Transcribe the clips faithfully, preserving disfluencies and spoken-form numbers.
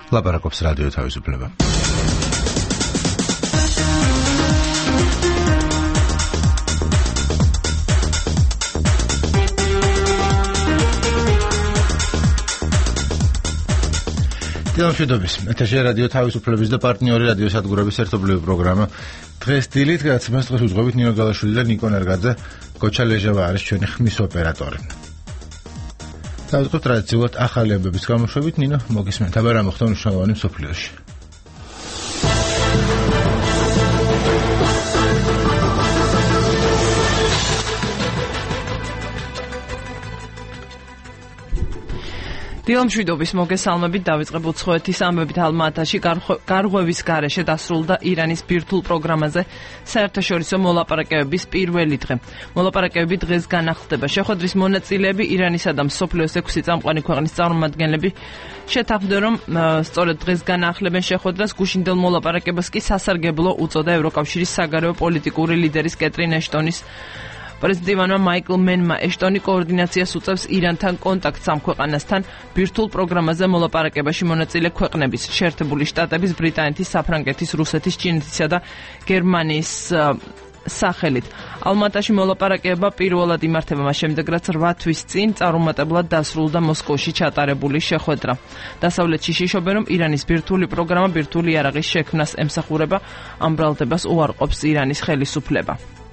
ლაპარაკობს რადიო თავისუფლება. Დილამშვიდობის. ეთერში რადიო თავისუფლების და პარტნიორი რადიო სადგურების ერთობლივი პროგრამა. დღეს დილით გადაცემას დღეს უძღვებით ნინო გალაშვილი და ნიკო ნერგაძე. გოჩა ლეჟავა არის ჩვენი ხმის ოპერატორი. დავიწყოთ ტრადიციულად ახალი ამბების გამოშვებით. ნინო, მოგისმენთ. აბა რა მოხდა მნიშვნელოვანი მსოფლიოში. დილამშვიდობის მოგესალმებით. დავიწყებ უცხოეთის ამბებით. ალმატაში გარღვევის გარეშე დასრულდა ირანის ბირთვულ პროგრამაზე საერთაშორისო მოლაპარაკებების პირველი დღე. მოლაპარაკებები დღეს განახლდება. შეხვედრის მონაწილეები ირანისა და მსოფლიოს ექვსი წამყვანი ქვეყნის წარმომადგენლები შეთანხმდნენ, რომ სწორედ დღეს განაახლებენ შეხვედრას. გუშინდელ მოლაპარაკებას კი სასარგებლო უწოდა ევროკავშირის საგარეო პოლიტიკური ლიდერის კეტრინ ეშტონის პრეზიდენტმა მაიკლ მენმა. ეშტონი კოორდინაციას უწევს ირანთან კონტაქტს ამ ქვეყანასთან ბირთვულ პროგრამაზე მოლაპარაკებაში მონაწილე ქვეყნების, შეერთებული შტატების, ბრიტანეთის, საფრანგეთის, რუსეთის, ჩინეთისა და გერმანიის სახელით. ალმატაში მოლაპარაკება პირველად იმართება მას შემდეგ, რაც რვა თვის წინ წარუმატებლად დასრულდა მოსკოვში ჩატარებული შეხვედრა. დასავლეთში შიშობენ, რომ ირანის ბირთვული პროგრამა ბირთვული იარაღის შექმნას ემსახურება, ამ ბრალდებას უარყოფს ირანის ხელისუფლება.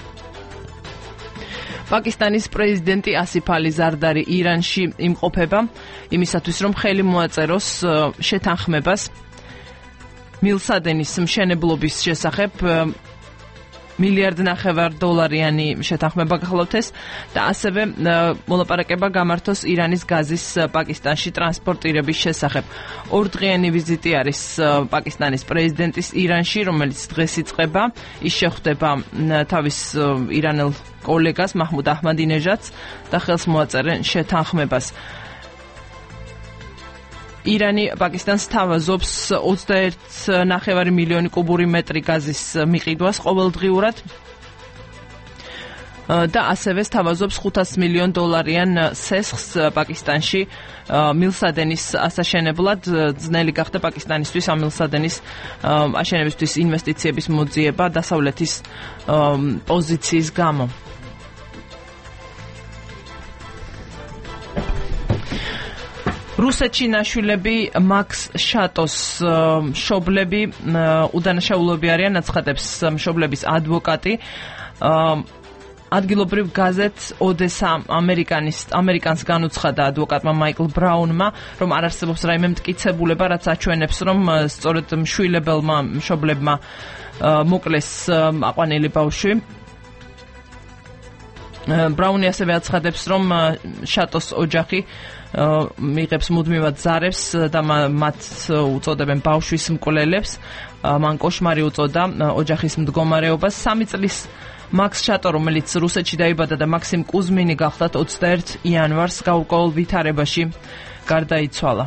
პაკისტანის პრეზიდენტი ასიფ ალი ზარდარი ირანში იმყოფება იმისათვის, რომ ხელი მოაწეროს შეთანხმებას მილსადენის მშენებლობის შესახებ. მილიარდ ნახევარ დოლარიანი შეთანხმება გახლავთ ეს და ასევე მოლაპარაკება გამართოს ირანის გაზის პაკისტანში ტრანსპორტირების შესახებ. ორდღიანი ვიზიტი არის პაკისტანის პრეზიდენტის ირანში, რომელიც დღეს იწყება. ის შეხვდება თავის ირანელ კოლეგას მაჰმუდ აჰმადინეჟადს და ხელს მოაწერენ შეთანხმებას. ირანი პაკისტანს თავაზობს ოცდაერთი ნახევარი მილიონი კუბური მეტრი გაზის მიყიდვას ყოველდღიურად და ასევე თავაზობს ხუთას მილიონ დოლარიან სესხს პაკისტანში მილსადენის ასაშენებლად. ძნელი გახდა პაკისტანისთვის ამ მილსადენის აშენებისთვის ინვესტიციების მოძიება დასავლეთის პოზიციის გამო. რუსეთში ნაშვილები მაქს შატოს მშობლები უდანაშაულობი არიან, აცხადებს მშობლების ადვოკატი. ადგილობრივ გაზეთს ოდესა ამერიკანის ამერიკანს განუცხადა ადვოკატმა მაიკლ ბრაუნმა, რომ არ არსებობს რაიმე მტკიცებულება, რაც აჩვენებს, რომ სწორედ მშვილებელმა მშობლებმა მოკლეს აყვანილი ბავშვი. ბრაუნი ასევე აცხადებს, რომ შატოს ოჯახი მიიღებს მუდმივად ზარებს და მათ უწოდებენ ბავშვის მკვლელებს. მან კოშმარი უწოდა ოჯახის მდგომარეობას. სამი წლის მაქს შატო, რომელიც რუსეთში დაიბადა და მაქსიმ კუზმინი გახლდათ ოცდაერთი იანვარს გაურკვეველ ვითარებაში გარდაიცვალა.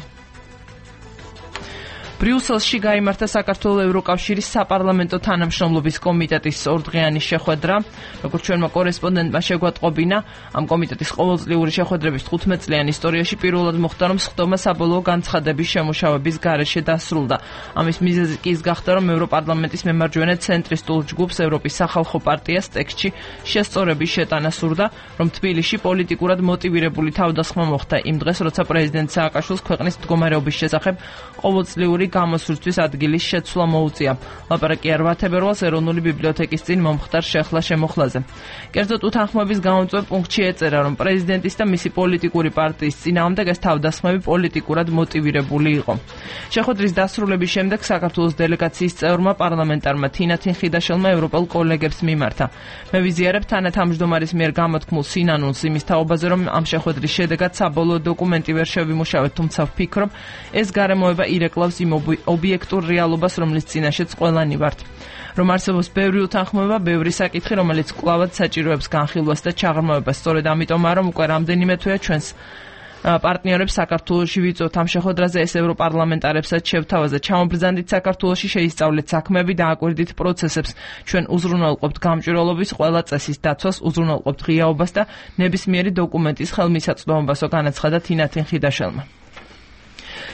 ბრიუსელში გაიმართა საქართველოს ევროკავშირის საპარლამენტო თანამშრომლობის კომიტეტის ორდღიანი შეხვედრა. როგორც ჩვენმა კორესპონდენტმა შეგვატყობინა, ამ კომიტეტის ყოველწლიური შეხვედრების თხუთმეტ წლიან ისტორიაში პირველად მოხდა, რომ სხდომა საბოლოო განცხადების შემუშავების გარეშე დასრულდა. ამის მიზეზი კი ის გახდა, რომ ევროპარლამენტის მემარჯვენე ცენტრისტულ ჯგუფს ევროპის სახალხო პარტიას ტექსტში შესწორების შეტანა სურდა, რომ თბილისში პოლიტიკურად მოტივირებული თავდასხმა მოხდა იმ დღეს, როცა პრეზიდენტ სააკაშვილს ქვეყნის მდგომარეობის შესახებ ყოველწლიური გამოსვლისთვის ადგილის შეცვლა მოუწია. ლაპარაკია რვა თებერვალს ეროვნული ბიბლიოთეკის წინ მომხდარ შეხლა შემოხლაზე. კერძოდ უთანხმოების გამომწვევ პუნქტში ეწერა, რომ პრეზიდენტის და მისი პოლიტიკური პარტიის წინააღმდეგ ეს თავდასხმები პოლიტიკურად მოტივირებული იყო. შეხვედრის დასრულების შემდეგ საქართველოს დელეგაციის წევრმა პარლამენტარმა თინა თინხიდაშელმა ევროპელ კოლეგებს მიმართა. მე ვიზიარებ თანათავმჯდომარის მიერ გამოთქმულ სინანულს იმის თაობაზე, რომ ამ შეხვედრის შედეგად საბოლოო დოკუმენტი ვერ შევიმუშავეთ, თუმცა ვფიქრობ, ეს გარემოება ირეკლავს იმ ობიექტურ რეალობას, რომლის წინაშეც ყველანი ვართ. რომ არსებობს ბევრი უთანხმოება, ბევრი საკითხი, რომელიც კვლავად საჭიროებს განხილვას და ჩაღრმავებას. სწორედ ამიტომაა, რომ უკვე რამდენიმე თვეა ჩვენს პარტნიორებს საქართველოში ვიწვევთ ამ შეხვედრაზე, ეს ევროპარლამენტარებსაც შევთავაზეთ. ჩამობრძანდით საქართველოში, შეისწავლეთ საქმეები და აკვირდით პროცესებს. ჩვენ უზრუნველყოფთ გამჭვირვალობის ყველა წესის დაცვას, უზრუნველყოფთ ღიაობას და ნებისმიერი დოკუმენტის ხელმისაწვდომობასო, განაცხადა თინა თინხიდაშელმა.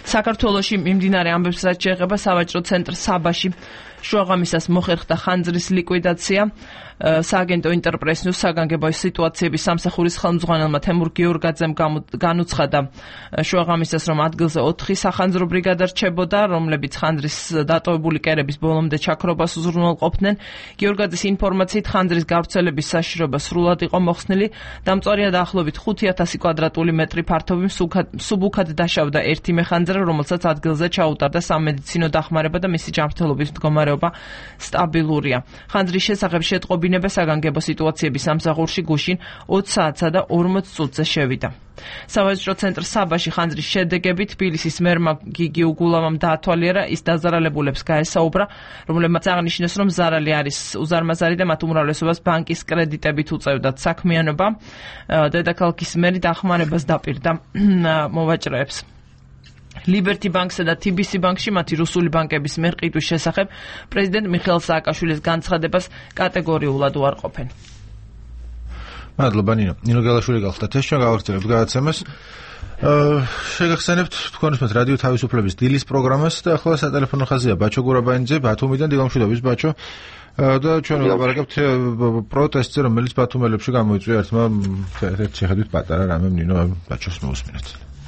საქართველოში მიმდინარე ამბებს რაც შეეხება სავაჭრო ცენტრ საბაში შუაღამისას მოხერხდა ხანძრის ლიკვიდაცია. სააგენტო ინტერპრეს ნიუს საგანგებო სიტუაციების სამსახურის ხელმძღვანელმა თემურ გიორგაძემ განუცხადა შუაღამისას, რომ ადგილზე ოთხი სახანძრო ბრიგადა რჩებოდა, რომლებიც ხანძრის დატოვებული კერების ბოლომდე ჩაქრობას უზრუნველყოფდნენ. გიორგაძის ინფორმაციით ხანძრის გავრცელების საშიშროება სრულად იყო მოხსნილი. დამწვარია დაახლოებით ხუთი ათასი კვადრატული მეტრი ფართობი მსუბუქად დაშავდა ერთი მეხანძრა, რომელსაც ადგილზე ჩაუტარდა სამედიცინო დახმარება და მისი ჯანმრთელობის მდგომარეობა სტაბილურია. ხანძრის შესახებ შეტყობინება საგანგებო სიტუაციების სამსახურში გუშინ ოცი საათსა და ორმოც წუთზე შევიდა. სავაჭრო ცენტრ საბაში ხანძრის შედეგებით თბილისის მერმა გიგი უგულავამ დაათვალიერა, ის დაზარალებულებს გაესაუბრა, რომლებმაც აღნიშნეს, რომ ზარალი არის უზარმაზარი და მათ უმრავლესობას ბანკის კრედიტებით უწევდათ საქმიანობა. დედაქალაქის მერი დახმარებას დაპირდა მოვაჭრეებს. ლიბერტი ბანკსა და თი ბი სი ბანკში მათი რუსული ბანკების მიერ ყიდვის შესახებ პრეზიდენტ მიხეილ სააკაშვილის განცხადებას კატეგორიულად უარყოფენ. მადლობა ნინო. ნინო გელაშვილი გახლდათ ეს ჩვენ გავაგრძელებთ გადაცემას. შეგახსენებთ თქვენ უსმენთ რადიო თავისუფლების დილის პროგრამას და ახლა სატელეფონო ხაზია ბაჩო გურაბაინძე ბათუმიდან. დილამშვიდობის ბაჩო. და ჩვენ ვლაპარაკებთ პროტესტზე, რომელიც ბათუმელებში გამოიწვია ერთმა ერთ შეხედვით პატარა რამემ. ნინო ბაჩოს მოусმინეთ.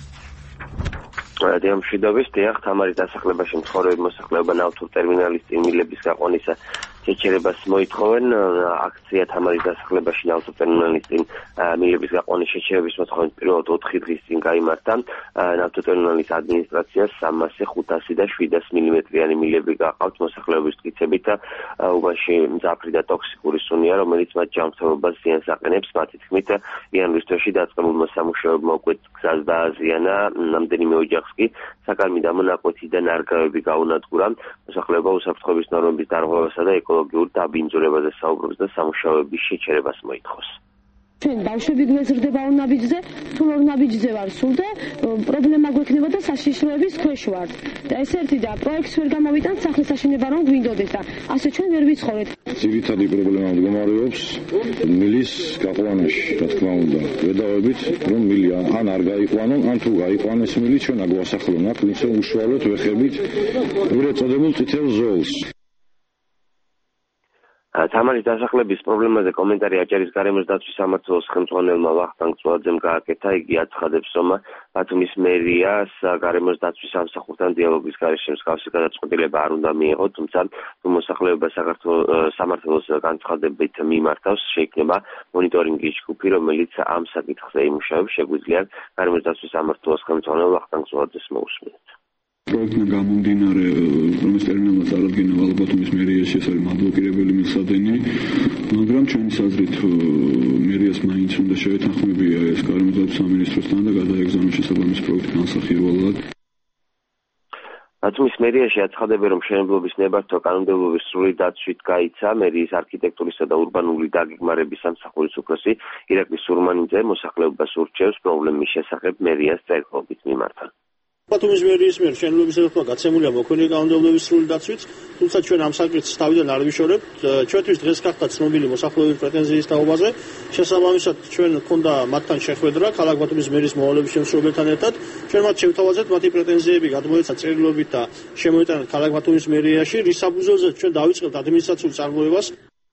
დიამშვიდობის დიახ თამარის დასახლებაში მცხოვრები მოსახლეობა ნავთურ ტერმინალის წინ მილების გაყვანისა შეჩერებას მოითხოვენ. აქცია თამარის დასახლებაში ნავთურ ტერმინალის წინ მილების გაყვანის შეჩერების მოთხოვნით პირველად ოთხი დღის წინ გაიმართა. ნავთურ ტერმინალის ადმინისტრაციას სამასი, ხუთასი და შვიდასი მილიმეტრიანი მილები გაყავთ მოსახლეობის მტკიცებით და უბანში მძაფრი და ტოქსიკური სუნია, რომელიც მათ ჯანმრთელობას ზიანს აყენებს. მათი თქმით, იანვრის თვეში დაწყებულმა სამუშაოებმა უკვე გზას დააზიანა, რამდენიმე ოჯახს კი საკალმი დამონაკვეთი და ნარგავები გაუნადგურა. მოსახლეობა უსაფრთხოების ნორმების დარღვევასა და ეკოლოგიურ დაბინძურებაზე საუბრობს და სამუშაოების შეჩერებას მოითხოვს. ჩვენ ბავშვები გვეზრდება ორნაბიჯზე, თუ ორნაბიჯზე ვარ სულ და პრობლემა გვექნება და საშიშროების ქვეშ ვარ. და ეს ერთი და პროექტს ვერ გამოვიტანთ სახლის აშენება რომ გვინდოდეს და ასე ჩვენ ვერ ვიცხოვრეთ. ძირითადი პრობლემა მდგომარეობს მილის გაყვანაში, რა თქმა უნდა. ვედავებით რომ მილი ან არ გაიყვანონ, ან თუ გაიყვანეს მილი ჩვენ აგვასახლონ აქ, ვინცე უშუალოდ ვეხებით ეგრეთ წოდებულ წითელ ზოლს. თამარის დასახლების პრობლემაზე კომენტარი აჭარის გარემოს დაცვის სამმართველოს ხელმძღვანელმა ვახტანგ წვაძემ გააკეთა. იგი აცხადებს, რომ ბათუმის მერიას გარემოს დაცვის სამსახურთან დიალოგის გარეშე მსგავსი გადაწყვეტილება არ უნდა მიიღო, თუმცა თუ მოსახლეობა სამმართველოს განცხადებით მიმართავს, შეიქმნება მონიტორინგის ჯგუფი, რომელიც ამ საკითხზე იმუშავებს. შეგვიძლია გარემოს დაცვის სამმართველოს ხელმძღვანელ ვახტანგ წვაძეს მოусმინოთ. პროექტმა გამომდინარე, რომ ეს ტერმინალმა წარადგინა ბათუმის მერიაში, ეს არის მაბლოკირებელი მილსადენი, მაგრამ ჩვენი აზრით მერიას მაინც უნდა შეეთანხმებია ეს გარემოს დაცვის სამინისტროსთან და გადაეგზავნოს შესაბამის პროექტი განსახილველად. ბათუმის მერიაში აცხადებენ, რომ მშენებლობის ნებართვა კანონმდებლობის სრული დაცვით გაიცა. მერიის არქიტექტურისა და ურბანული დაგეგმარების სამსახურის უფროსი ირაკლი სურმანიძე მოსახლეობას ურჩევს პრობლემის შესახებ მერიას წერილობით მიმართა. ბათუმის მერიის მიერ მშენებლობის ნებართვა გაცემულია მოქონილი კანონმდებლობის სრული დაცვით, თუმცა ჩვენ ამ საკითხს თავიდან არ ვიშორებთ. ჩვენთვის დღეს გახდა ცნობილი მოსახლეობის პრეტენზიის თაობაზე. შესაბამისად, ჩვენ გქონდა მათთან შეხვედრა ქალაქ ბათუმის მერიის მოვალეობის შემსრულებელთან ერთად. ჩვენ მათ შევთავაზეთ მათი პრეტენზიები გადმოეცა წერილობით და შემოიტანეთ ქალაქ ბათუმის მერიაში, რის საფუძველზე ჩვენ დავიწყებთ ადმინისტრაციულ წარმოებას.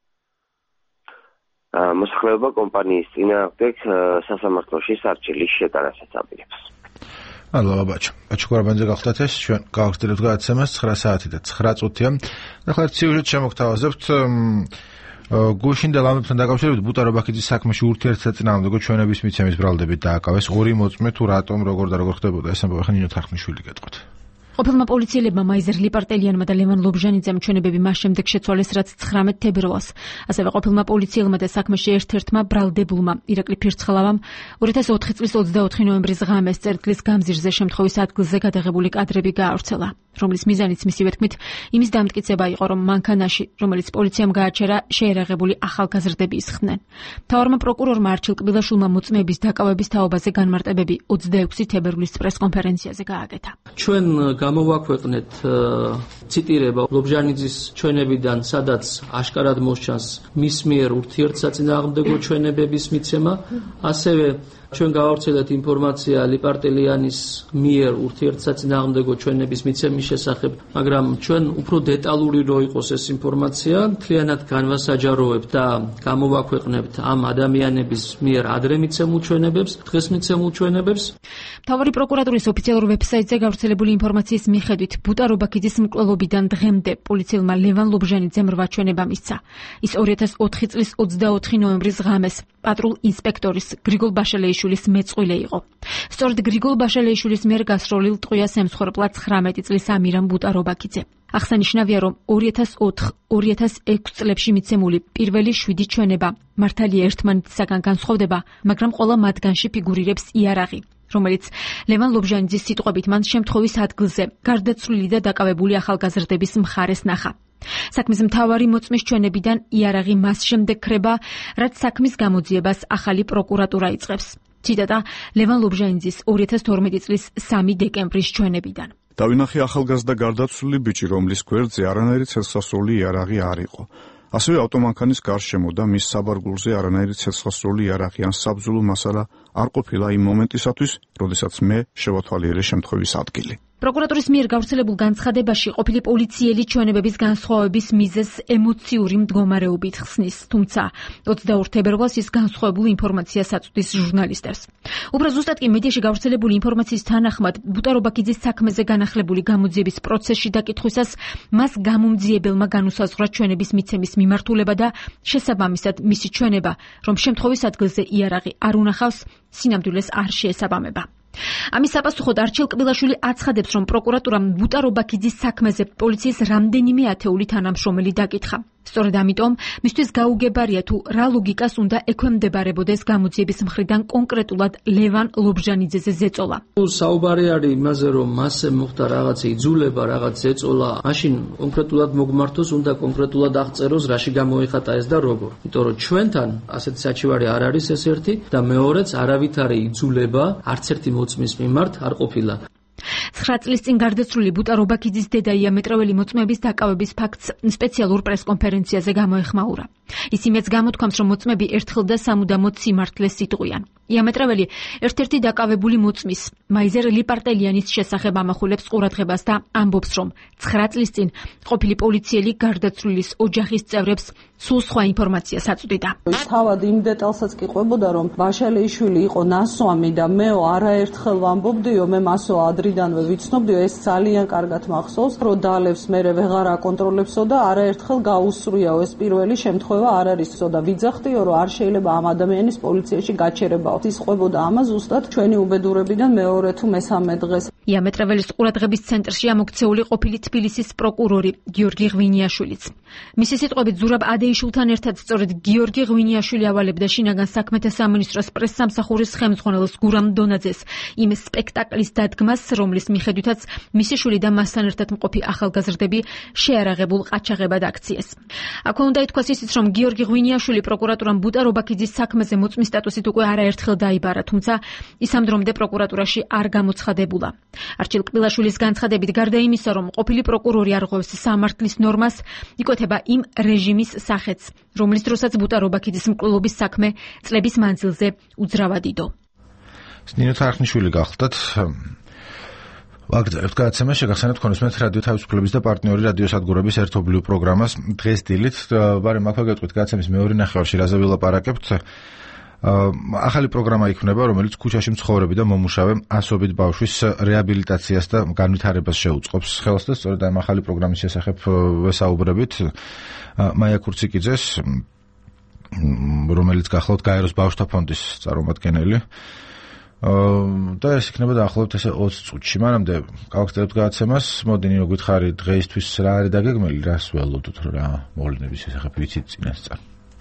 მოსახლეობა კომპანიის წინააღმდეგ სასამართლოში სარჩელის შეტანასაც აპირებს. მადლობა ბაჩო. ბაჩო გურაბაინძე გახლდათ ეს ჩვენ გავაგრძელებთ გადაცემას ცხრა საათი და ცხრა წუთია. ახლა ერთ სიუჟეტს შემოგთავაზებთ. გუშინ და ლამებთან დაკავშირებით ბუტარო ბაქიძის საქმეში ურთიერთსაწინააღმდეგო ჩვენების მიცემის ბრალდებით დააკავეს ორი მოწმე თუ რატომ როგორ და როგორ ხდებოდა ეს ამბავი ხა ნინო თარხნიშვილი გეტყვით. ყოფილმა პოლიციელებმა მაიზერ ლიპარტელიანმა და ლევან ლობჟანიძემ ჩვენებები მას შემდეგ შეცვალეს, რაც ცხრამეტ თებერვალს. ასევე ყოფილმა პოლიციელმა და საქმეში ერთ-ერთმა ბრალდებულმა ირაკლი ფირცხალავამ ორი ათას ოთხი წლის ოცდაოთხი ნოემბრის ღამეს წერტლის გამზირზე შემთხვევის ადგილზე გადაღებული კადრები გაავრცელა, რომლის მიზანიც მისივე თქმით იმის დამტკიცება იყო, რომ მანქანაში, რომელიც პოლიციამ გააჩერა, შეერაღებული ახალგაზრდები ისხდნენ. მთავარმა პროკურორმა არჩილ კბილაშვილმა მოწმეების დაკავების თაობაზე განმარტებები ოცდაექვსი თებერვლის პრესკონფერენციაზე გააკეთა. ჩვენ გამოვაქვეყნეთ ციტირება ლობჟანიძის ჩვენებიდან, სადაც აშკარად მოსჩანს მის მიერ ურთიერთსაწინააღმდეგო ჩვენებების მიცემა, ასევე ჩვენ გავავრცელეთ ინფორმაცია ლიპარტელიანის მიერ ურთიერთსაწინააღმდეგო ჩვენების მიცემის შესახებ, მაგრამ ჩვენ უფრო დეტალური რო იყოს ეს ინფორმაცია, მთლიანად განვასაჯაროვებთ და გამოვაქვეყნებთ ამ ადამიანების მიერ ადრე მიცემულ ჩვენებებს, დღეს მიცემულ ჩვენებებს. მთავარი პროკურატურის ოფიციალურ ვებსაიტზე გავრცელებული ინფორმაციის მიხედვით, ბუტა რობაქიძის მკვლელობიდან დღემდე პოლიციელმა ლევან ლობჟანიძემ რვა ჩვენება მისცა. ის ორი ათას ოთხი წლის ოცდაოთხი ნოემბრის ღამეს პატრულ ინსპექტორის გრიგოლ ბაშალეიშვილის მეწყვილე იყო. სწორედ გრიგოლ ბაშალეიშვილის მიერ გასროლილ ტყვიას ემსხვერპლა ცხრამეტი წლის ამირან ბუტა რობაქიძე. აღსანიშნავია, რომ ორი ათას ოთხ ორი ათას ექვს წლებში მიცემული პირველი შვიდი ჩვენება მართალია ერთმანეთისაგან განსხვავდება, მაგრამ ყველა მათგანში ფიგურირებს იარაღი, რომელიც ლევან ლობჟანიძის სიტყვებით მან შემთხვევის ადგილზე გარდაცვლილი და დაკავებული ახალგაზრდების მხარეს ნახა. საქმის მთავარი მოწმის ჩვენებიდან იარაღი მას შემდეგ ქრება, რაც საქმის გამოძიებას ახალი პროკურატურა იწყებს. ციტატა ლევან ლობჟანიძის ორი ათას თორმეტი წლის სამი დეკემბრის ჩვენებიდან. დავინახე ახალგაზრდა გარდაცვლილი ბიჭი, რომლის გვერდზე არანაირი ცეცხლსასროლი იარაღი არ იყო. ასევე ავტომანქანის გარშემო და მის საბარგულზე არანაირი ცეცხლსასროლი იარაღი ან საბრძოლო მასალა არ ყოფილა იმ მომენტისათვის, როდესაც მე შევათვალიერე შემთხვევის ადგილი. პროკურატურის მიერ გავრცელებულ განცხადებაში ყოფილი პოლიციელი ჩვენებების განსხვავების მიზეზს ემოციური მდგომარეობით ხსნის, თუმცა ოცდაორ თებერვალს ის განსხვავებულ ინფორმაციას აწვდის ჟურნალისტებს. უფრო ზუსტად კი მედიაში გავრცელებული ინფორმაციის თანახმად, ბუტა რობაქიძის საქმეზე განახლებული გამოძიების პროცესში დაკითხვისას მას გამომძიებელმა განუსაზღვრა ჩვენების მიცემის მიმართულება და შესაბამისად მისი ჩვენება, რომ შემთხვევის ადგილზე იარაღი არ უნახავს, სინამდვილეს არ შეესაბამება. ამის საპასუხოდ არჩილ კბილაშვილი აცხადებს, რომ პროკურატურამ ბუტა რობაქიძის საქმეზე პოლიციის რამდენიმე ათეული თანამშრომელი დაკითხა. სწორედ ამიტომ მისთვის გაუგებარია თუ რა ლოგიკას უნდა ექვემდებარებოდეს გამოძიების მხრიდან კონკრეტულად ლევან ლობჟანიძეზე ზეწოლა. საუბარი არის იმაზე, რომ მასზე მოხდა რაღაცა იძულება, რაღაც ზეწოლა, მაშინ კონკრეტულად მოგმართოს, უნდა კონკრეტულად აღწეროს, რაში გამოიხატა ეს და როგორ. იმიტომ რომ ჩვენთან ასეთი საჩივარი არ არის ეს ერთი და მეორეც არავითარი იძულება არც ერთი მოწმის მიმართ არ ყოფილა. ცხრა წლის წინ გარდაცვლილი ბუტა რობაქიძის დედა იამეტრეველი მოწმეების დაკავების ფაქტს სპეციალურ პრესკონფერენციაზე გამოეხმაურა. ის იმედს გამოთქვამს, რომ მოწმები ერთხელ და სამუდამოდ სიმართლეს იტყვიან. იამეტრეველი ერთ-ერთი დაკავებული მოწმის, მაიზერ ლიპარტელიანის შესახებ ამახვილებს ყურადღებას და ამბობს, რომ ცხრა წლის წინ ყოფილი პოლიციელი გარდაცვლილის ოჯახის წევრებს სულ სხვა ინფორმაციას აწვდიდა. თავად იმ დეტალსაც კი ყვებოდა, რომ ბაშალეიშვილი იყო ნასვამი და მეო არაერთხელ ვამბობდიო, მე მასო ადრიდანვე ვიცნობდიო, ეს ძალიან კარგად მახსოვს, რომ დალევს მერე ვეღარ აკონტროლებსო და არაერთხელ გაუსწრიაო, ეს პირველი შემთხვევა არ არისო და ვიძახდიო, რომ არ შეიძლება ამ ადამიანის პოლიციაში გაჩერებაო. ის ყვებოდა ამას ზუსტად ჩვენი უბედურებიდან მეორე თუ მესამე დღეს. იამეტრეველის ყურადღების ცენტრში ამოქცეული ყოფილი თბილისის პროკურორი გიორგი ღვინიაშვილიც. მისი სიტყვებით ზურაბ ადეიშვილთან ერთად სწორედ გიორგი ღვინიაშვილი ავალებდა შინაგან საქმეთა სამინისტროს პრესსამსახურის ხელმძღვანელს გურამ დონაძეს იმ სპექტაკლის დადგმას, რომლის მიხედვითაც მისი შვილი და მასთან ერთად მყოფი ახალგაზრდები შეარაღებულ ყაჩაღებად აქციეს. აქვე უნდა ითქვას ისიც, რომ გიორგი ღვინიაშვილი პროკურატურამ ბუტა რობაქიძის საქმეზე მოწმის სტატუსით უკვე არაერთხელ დაიბარა, თუმცა ის ამ დრომდე პროკურატურაში არ გამოცხადებულა. არჩილ კბილაშვილის განცხადებით, გარდა იმისა, რომ ყოფილი პროკურორი არღვევს სამართლის ნორმას, იკვეთება იმ რეჟიმის სახეც, რომლის დროსაც ბუტა რობაქიძის მკვლელობის საქმე წლების მანძილზე უძრავად იდო. ნინო თარხნიშვილი გახლდათ. ვაგრძელებთ გადაცემას, შეგახსენებთ ქონესმენთ რადიო თავისუფლების და პარტნიორი რადიო სადგურების ერთობლივ პროგრამას დღეს დილით. ბარემ აქვე გეტყვით გადაცემის მეორე ნახევარში რაზე ვილაპარაკებთ. ახალი პროგრამა იქნება, რომელიც ქუჩაში მცხოვრები და მომუშავე ასობით ბავშვის რეაბილიტაციას და განვითარებას შეუწყობს. ხელს და სწორედ ამ ახალი პროგრამის შესახებ ვესაუბრებით მაია ქურციკიძეს, რომელიც გახლავთ გაეროს ბავშვთა ფონდის წარმომადგენელი. და ეს იქნება დაახლოებით ესე ოცი წუთში. მანამდე გავაგრძელებთ გადაცემას. მოდი ნინო გითხარი დღეისთვის რა არის დაგეგმილი, რას ველოდოთ, რა მოვლენების შესახებ ვიცით წინასწარ.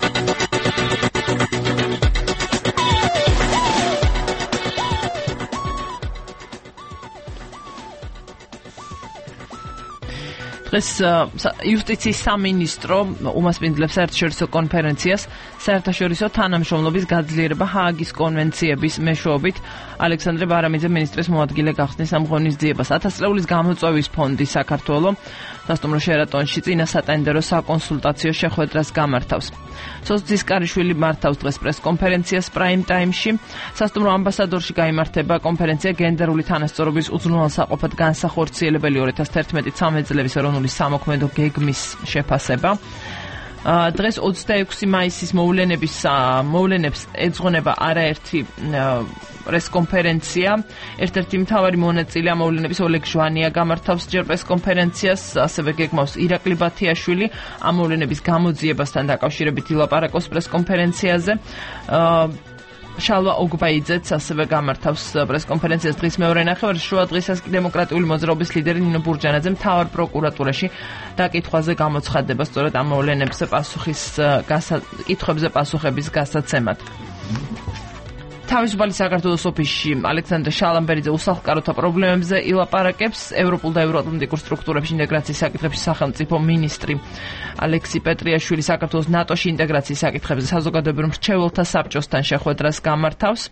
დღეს იუსტიციის სამინისტრო უმასპინძლებს საერთაშორისო კონფერენციას საერთაშორისო თანამშრომლობის გაძლიერება ჰააგის კონვენციების მეშვეობით ალექსანდრე ბარამიძე მინისტრის მოადგილე გახსნის ამ ღონისძიებას. ათასწლეულის გამოწვევის ფონდი საქართველო სასტუმრო შერატონში წინა სატენდერო საკონსულტაციო შეხვედრას გამართავს. სოცდის კარიშვილი მართავს დღეს პრესკონფერენციას პრაიმ ტაიმში. სასტუმრო ამბასადორში გაიმართება კონფერენცია გენდერული თანასწორობის უზრუნველსაყოფად განსახორციელებელი ორი ათას თერთმეტი ცამეტ წლების ეროვნული სამოქმედო გეგმის შეფასება. დღეს ოცდაექვსი მაისის მოვლენების მოვლენებს ეძღვნება არაერთი პრესკონფერენცია. ერთ-ერთი მთავარი მონაწილე ამ მოვლენების ოლეგ ჟვანია გამართავს ჯერ პრესკონფერენციას, ასევე გეგმავს ირაკლი ბათიაშვილი ამ მოვლენების გამოძიებასთან დაკავშირებით ილაპარაკოს პრესკონფერენციაზე. შალვა ოგბაიძეც ასევე გამართავს პრესკონფერენციას დღის მეორე ნახევარში. შუა დღესაც დემოკრატიული მოძრაობის ლიდერი ნინო ბურჯანაძე მთავარ პროკურატურაში დაკითხვაზე გამოცხადდება სწორედ ამ მოვლენებზე პასუხის კითხვებზე პასუხების გასაცემად. თავისუფალი საქართველოს ოფისში ალექსანდრე შალამბერიძე უსახლკაროთა პრობლემებზე ილაპარაკებს. ევროპულ და ევროატლანტიკურ სტრუქტურებში ინტეგრაციის საკითხებში სახელმწიფო მინისტრი ალექსი პეტრიაშვილი საქართველოს ნატოში ინტეგრაციის საკითხებზე საზოგადოებრივ მრჩეველთა საბჭოსთან შეხვედრას გამართავს.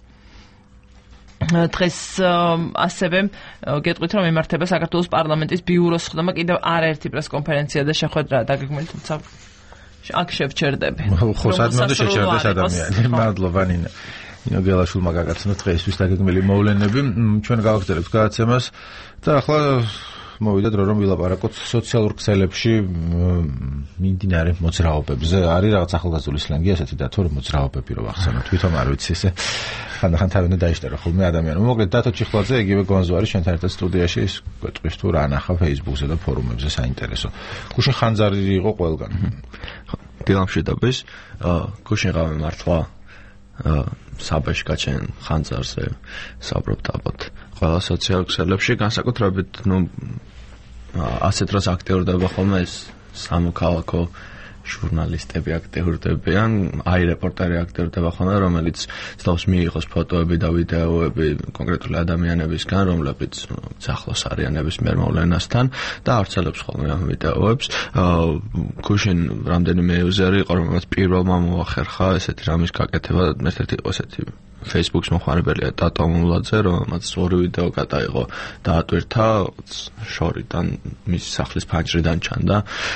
დღეს ასევე გეტყვით, რომ იმართება საქართველოს პარლამენტის ბიუროს ხდომა კიდევ არაერთი პრესკონფერენცია და შეხვედრა დაგეგმილი, თუმცა აქ შევჩერდები. ხო, სადმე შეჩერდეს ადამიანი. მადლობა ნინა. ნინო გელაშვილმა გაგაცნო დღეისთვის დაგეგმილი მოვლენები. ჩვენ გავაგრძელებთ გადაცემას და ახლა მოვიდა დრო რომ ვილაპარაკოთ სოციალურ ქსელებში მიმდინარე მოძრაობებზე. არის რაღაც ახალგაზრდული სლენგი ასეთი დათო რომ მოძრაობები რო ახსენოთ, თვითონ არ ვიცი ესე. ხანდახან თავი უნდა დაიშტერო ხოლმე ადამიანო. მოკლედ დათო ჩიხლაძე იგივე გონზო არის ჩვენთან ერთად სტუდიაში, ის გვეტყვის თუ რა ანახა Facebook-ზე და ფორუმებზე საინტერესო. გუშინ ხანძარი იყო ყველგან. დილამშვიდობის. გუშინღავე მართლა საბაში გაჩენ ხანძარზე საუბრობთ ალბათ ყველა სოციალურ ქსელებში, განსაკუთრებით ნუ ასეთ დროს აქტიურდება ხოლმე ეს სამოქალაქო ჟურნალისტები აქტიურდებიან, აი რეპორტერი აქტიურდება ხოლმე, რომელიც ცდილობს მიიღოს ფოტოები და ვიდეოები კონკრეტული ადამიანებისგან, რომლებიც ახლოს არიან ნებისმიერ მოვლენასთან და ავრცელებს ხოლმე ამ ვიდეოებს. გუშინ რამდენიმე იუზერი იყო, რომელსაც პირველმა მოახერხა ესეთი რამის გაკეთება, ერთ-ერთი იყო ესეთი Facebook-ის მოხმარებელია ტატო მულაძე, რომელმაც ორი ვიდეო გადაიღო და ატვირთა შორიდან მის სახლის ფანჯრიდან ჩანდა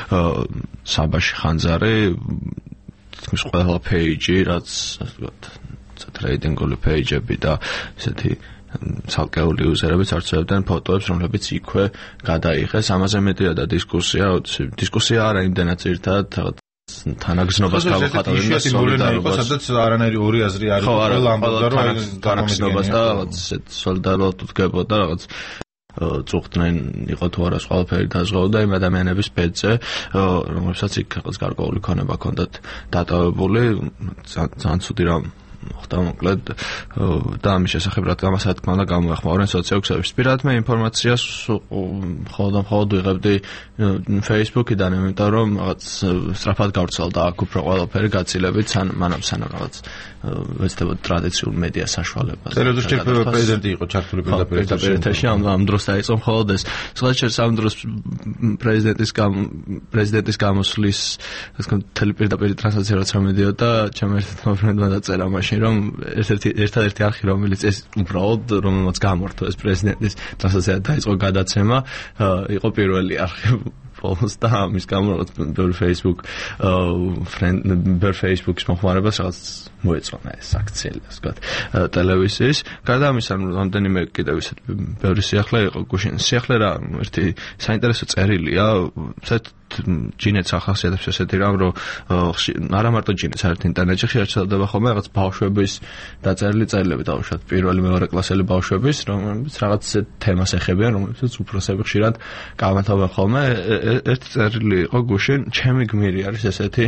საბაში ხანძარი, თითქმის ყველა პეიჯი, რაც ასე ვთქვათ, ტრეიდინგული პეიჯები და ესეთი ცალკეული იუზერებიც ავრცელებდნენ ფოტოებს, რომლებიც იქვე გადაიღეს. ამაზე მეტია და დისკუსია, დისკუსია არა იმდენად ერთად თანაგზნობას გავხატავენ და სოლიდარობას, სადაც არანაირი ორი აზრი არის, ყველა ამბობდა რომ თანაგზნობას და რაღაც სოლიდარულად უდგებოდა, რაღაც წუხდნენ იყო თუ არა ყველაფერი დაზღვეოდა იმ ადამიანების ბედზე, რომლებსაც იქ რაღაც გარკვეული ქონება ჰქონდათ დატოვებული, ძალიან ცუდი რამ მოხდა მოკლედ და ამის შესახებ რა თქმა უნდა გამოეხმაურნენ სოციალურ ქსელებში. პირადად მე ინფორმაციას მხოლოდ მხოლოდ ვიღებდი Facebook-იდან, იმიტომ რომ რაღაც სწრაფად გავრცელდა აქ უფრო ყველაფერი გაცილებით, მანამ სანამ რაღაც ვეცდებოდ ტრადიციულ მედია საშუალებას. წერილს შეიძლება პრეზიდენტი იყო ჩართული პირდაპირ ეთერში, ამ ამ დროს დაიწყო მხოლოდ ეს. სხვაჩერს ამ დროს პრეზიდენტის პრეზიდენტის გამოსვლის, ასე ვთქვათ, ტელეპირდაპირ ტრანსლაცია რაც მომედიოდა, ჩემ ერთ-ერთმა ფრენდმა დაწერა მაშინ რომ ერთ-ერთი ერთადერთი არხი რომელიც ეს უბრალოდ რომელმაც გამართო ეს პრეზიდენტის ტრანსლაცია დაიწყო გადაცემა, იყო პირველი არხი ბოლოს და ამის გამო რაღაც ბევრი Facebook ფრენდ ბევრი Facebook-ის მოხმარებას რაღაც მოეწონა ეს აქციელი, ასე ვთქვათ, ტელევიზიის. გარდა ამისა, რამდენიმე კიდევ ისეთ ბევრი სიახლე იყო გუშინ. სიახლე რა, ერთი საინტერესო წერილია, საერთოდ ჯინეთს ახასიათებს ესეთი რამ, რომ არა მარტო ჯინეთს, საერთოდ ინტერნეტში ხშირად ვრცელდება ხოლმე რაღაც ბავშვების დაწერილი წერილები, დაუშვათ პირველი მეორე კლასელი ბავშვების, რომლებიც რაღაც ისეთ თემას ეხებიან, რომლებიც უფროსები ხშირად გამართავენ ხოლმე. ერთი წერილი იყო გუშინ, ჩემი გმირი არის ესეთი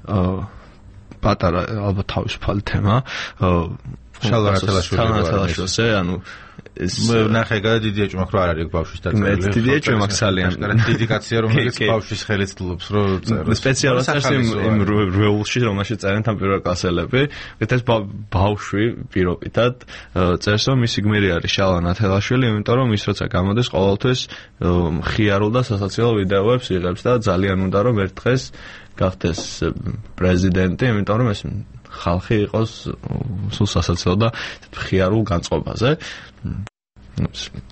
პატარა ალბათ თავისუფალი თემა, შალვა რათელაშვილი, ანუ ეს ნახე გადა დიდი ეჭვმაქ რო არ არის ბავშვის დაწერილი. მე დიდი ეჭვმაქ ძალიან. დედიკაცია რომელიც ბავშვის ხელით თლობს, რო წეროს. სპეციალურად იმ რუელში რომელშიც წერენ თან პირველ კლასელები, ეს ბავშვი პირობითად წერს, რომ მისი გმირი არის შალვა რათელაშვილი, იმიტომ რომ ის როცა გამოდის ყოველთვის მხიარულ და სასაცილო ვიდეოებს იღებს და ძალიან უნდა რომ ერთ დღეს გახდეს პრეზიდენტი, იმიტომ რომ ეს ხალხი იყოს სულ სასაცილო და მხიარულ განწყობაზე.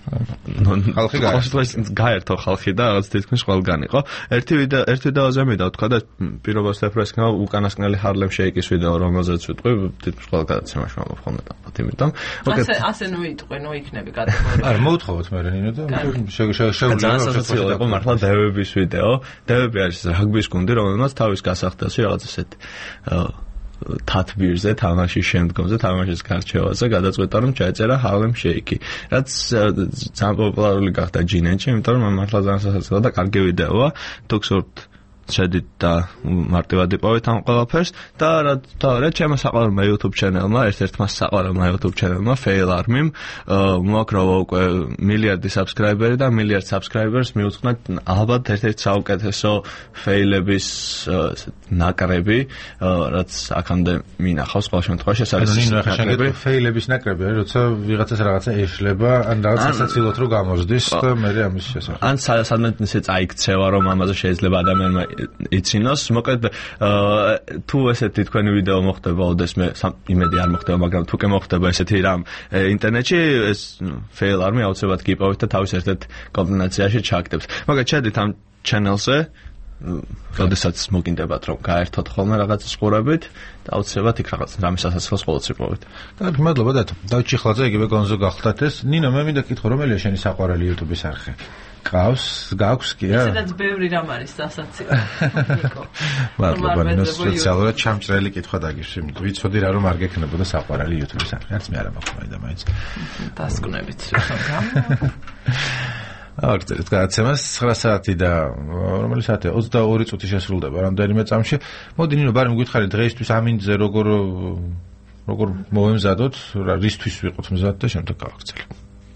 ხალხი გაერთო ხალხი და რაღაც თითქმის ყველგან იყო. ერთი ვიდეო ერთი ვიდეოზე მიდა თქვა და პირობას ეფრესკნა უკანასკნელი ჰარლემ შეიკის ვიდეო, რომელზეც ვიტყვი თითქმის ყველა გადაცემაში მომხდომდა თამბოთ, იმიტომ ასე ასე ნუ იტყვი, ნუ იქნები კატეგორია. არა, მოუთხოვოთ მე ნინო და შეგვიძლია იყო მართლა დევების ვიდეო. დევები არის რაგბის გუნდი, რომელმაც თავის გასახდელში რაღაც ესეთ თათბირზე თამაშის შემდგომზე თამაშის გარჩევაზე გადაწყვეტა რომ ჩაეწერა ჰარლემ შეიკი, რაც ძალიან პოპულარული გახდა ჯინეთში, იმიტომ რომ მართლა ძალიან სასაცილო და კარგი ვიდეოა. თუ გსურთ შედით და მარტივად იპოვეთ ამ ყველაფერს და რა ჩემო საყვარელმა YouTube ჩანელმა, ერთ-ერთმა საყვარელმა YouTube ჩანელმა Fail Army-მ მოაქროვა უკვე მილიარდი subscriber-ი და მილიარდ subscribers მიუძღვნათ ალბათ ერთ-ერთი საუკეთესო fail-ების ნაკრები, რაც აქამდე მინახავს ყოველ შემთხვევაში ეს არის ნაკრები, fail-ების ნაკრები, როცა ვიღაცას რაღაცა ეშლება, ან რაღაც სასაცილოდ რო გამოსდის და მე ამის შესახებ. ან სადმე ისე წაიქცევა რომ ამაზე შეიძლება ადამიანმა იცინოს, მოკლედ თუ ესეთი თქვენი ვიდეო მოხდება ოდესმე იმედი არ მოხდება, მაგრამ თუ კი მოხდება ესეთი რამ ინტერნეტში, ეს Fail Army აუცილებლად გიპოვეთ და თავის ერთ-ერთ კომბინაციაში ჩაგდებს. მაგრამ ჩადით ამ channel-ზე, როდესაც მოგინდებათ რომ გაერთოთ ხოლმე რაღაც სყურებით და აუცილებლად იქ რაღაც რამის სასაცილოს ყოველთვის იპოვეთ. კარგი, მადლობა დათო. დავით ჩიხლაძე, იგივე გონზო გახლდათ ეს. ნინო, მე მინდა კითხო, რომელია შენი საყვარელი YouTube-ის არხი? ყავს, გაქვს კი რა? ესეც ბევრი რამ არის სასაცილო. მადლობა, ნინო, სპეციალურად ჩამჭრელი კითხვა დაგიშვი. ვიცოდი რა რომ არ გექნებოდა საყვარელი YouTube-ის არხი. რაც მე არ მაქვს და მაინც. დასკვნებით სულ. აღწერეთ გადაცემას ცხრა საათი და რომელი საათია? ოცდაორი წუთი შესრულდება რამდენიმე წამში. მოდი ნინო, ბარი მგვითხარი დღეისთვის ამინძზე როგორ როგორ მოვემზადოთ, რისთვის ვიყოთ მზად და შემდეგ გავაგრძელებ.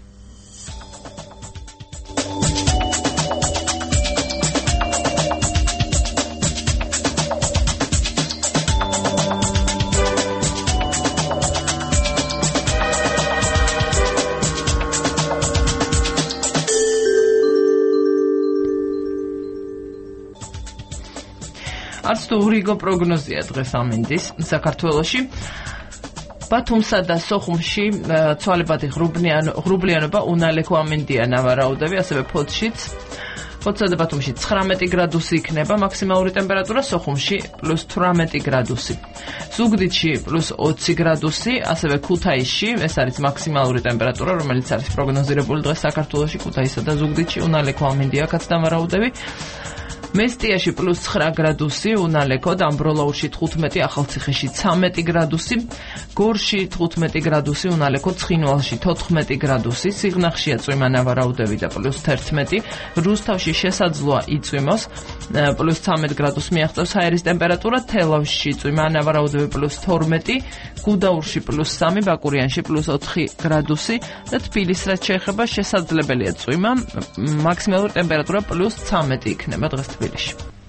არც თუ ურიგო პროგნოზია დღეს ამინდის საქართველოში. ბათუმსა და სოხუმში ცვალებადი ღრუბლიანობა უნალექო ამინდია ნავარაუდები, ასევე ფოთშიც. ფოთსა და ბათუმში ცხრამეტი გრადუსი იქნება მაქსიმალური ტემპერატურა, სოხუმში პლუს თვრამეტი გრადუსი. ზუგდიდში პლუს ოცი გრადუსი, ასევე ქუთაისში, ეს არის მაქსიმალური ტემპერატურა, რომელიც არის პროგნოზირებული დღეს საქართველოში, ქუთაისსა და ზუგდიდში უნალექო ამინდია აქაც ნავარაუდები. მესტიაში პლუს ცხრა გრადუსი უნალექო, ამბროლაურში თხუთმეტი, ახალციხეში ცამეტი გრადუსი, გორში თხუთმეტი გრადუსი უნალექო, ცხინვალში თოთხმეტი გრადუსი, სიღნაღშია წვიმა ნავარაუდები და პლუს თერთმეტი, რუსთავში შესაძლოა იწვიმოს, პლუს ცამეტი გრადუსი მიაღწევს ჰაერის ტემპერატურა, თელავში წვიმა ნავარაუდები პლუს თორმეტი, გუდაურში პლუს სამი, ბაკურიანში პლუს ოთხი გრადუსი და თბილისს რაც შეეხება შესაძლებელია წვიმა, მაქსიმალური ტემპერატურა პლუს ცამეტი იქნება დღეს თბილისში.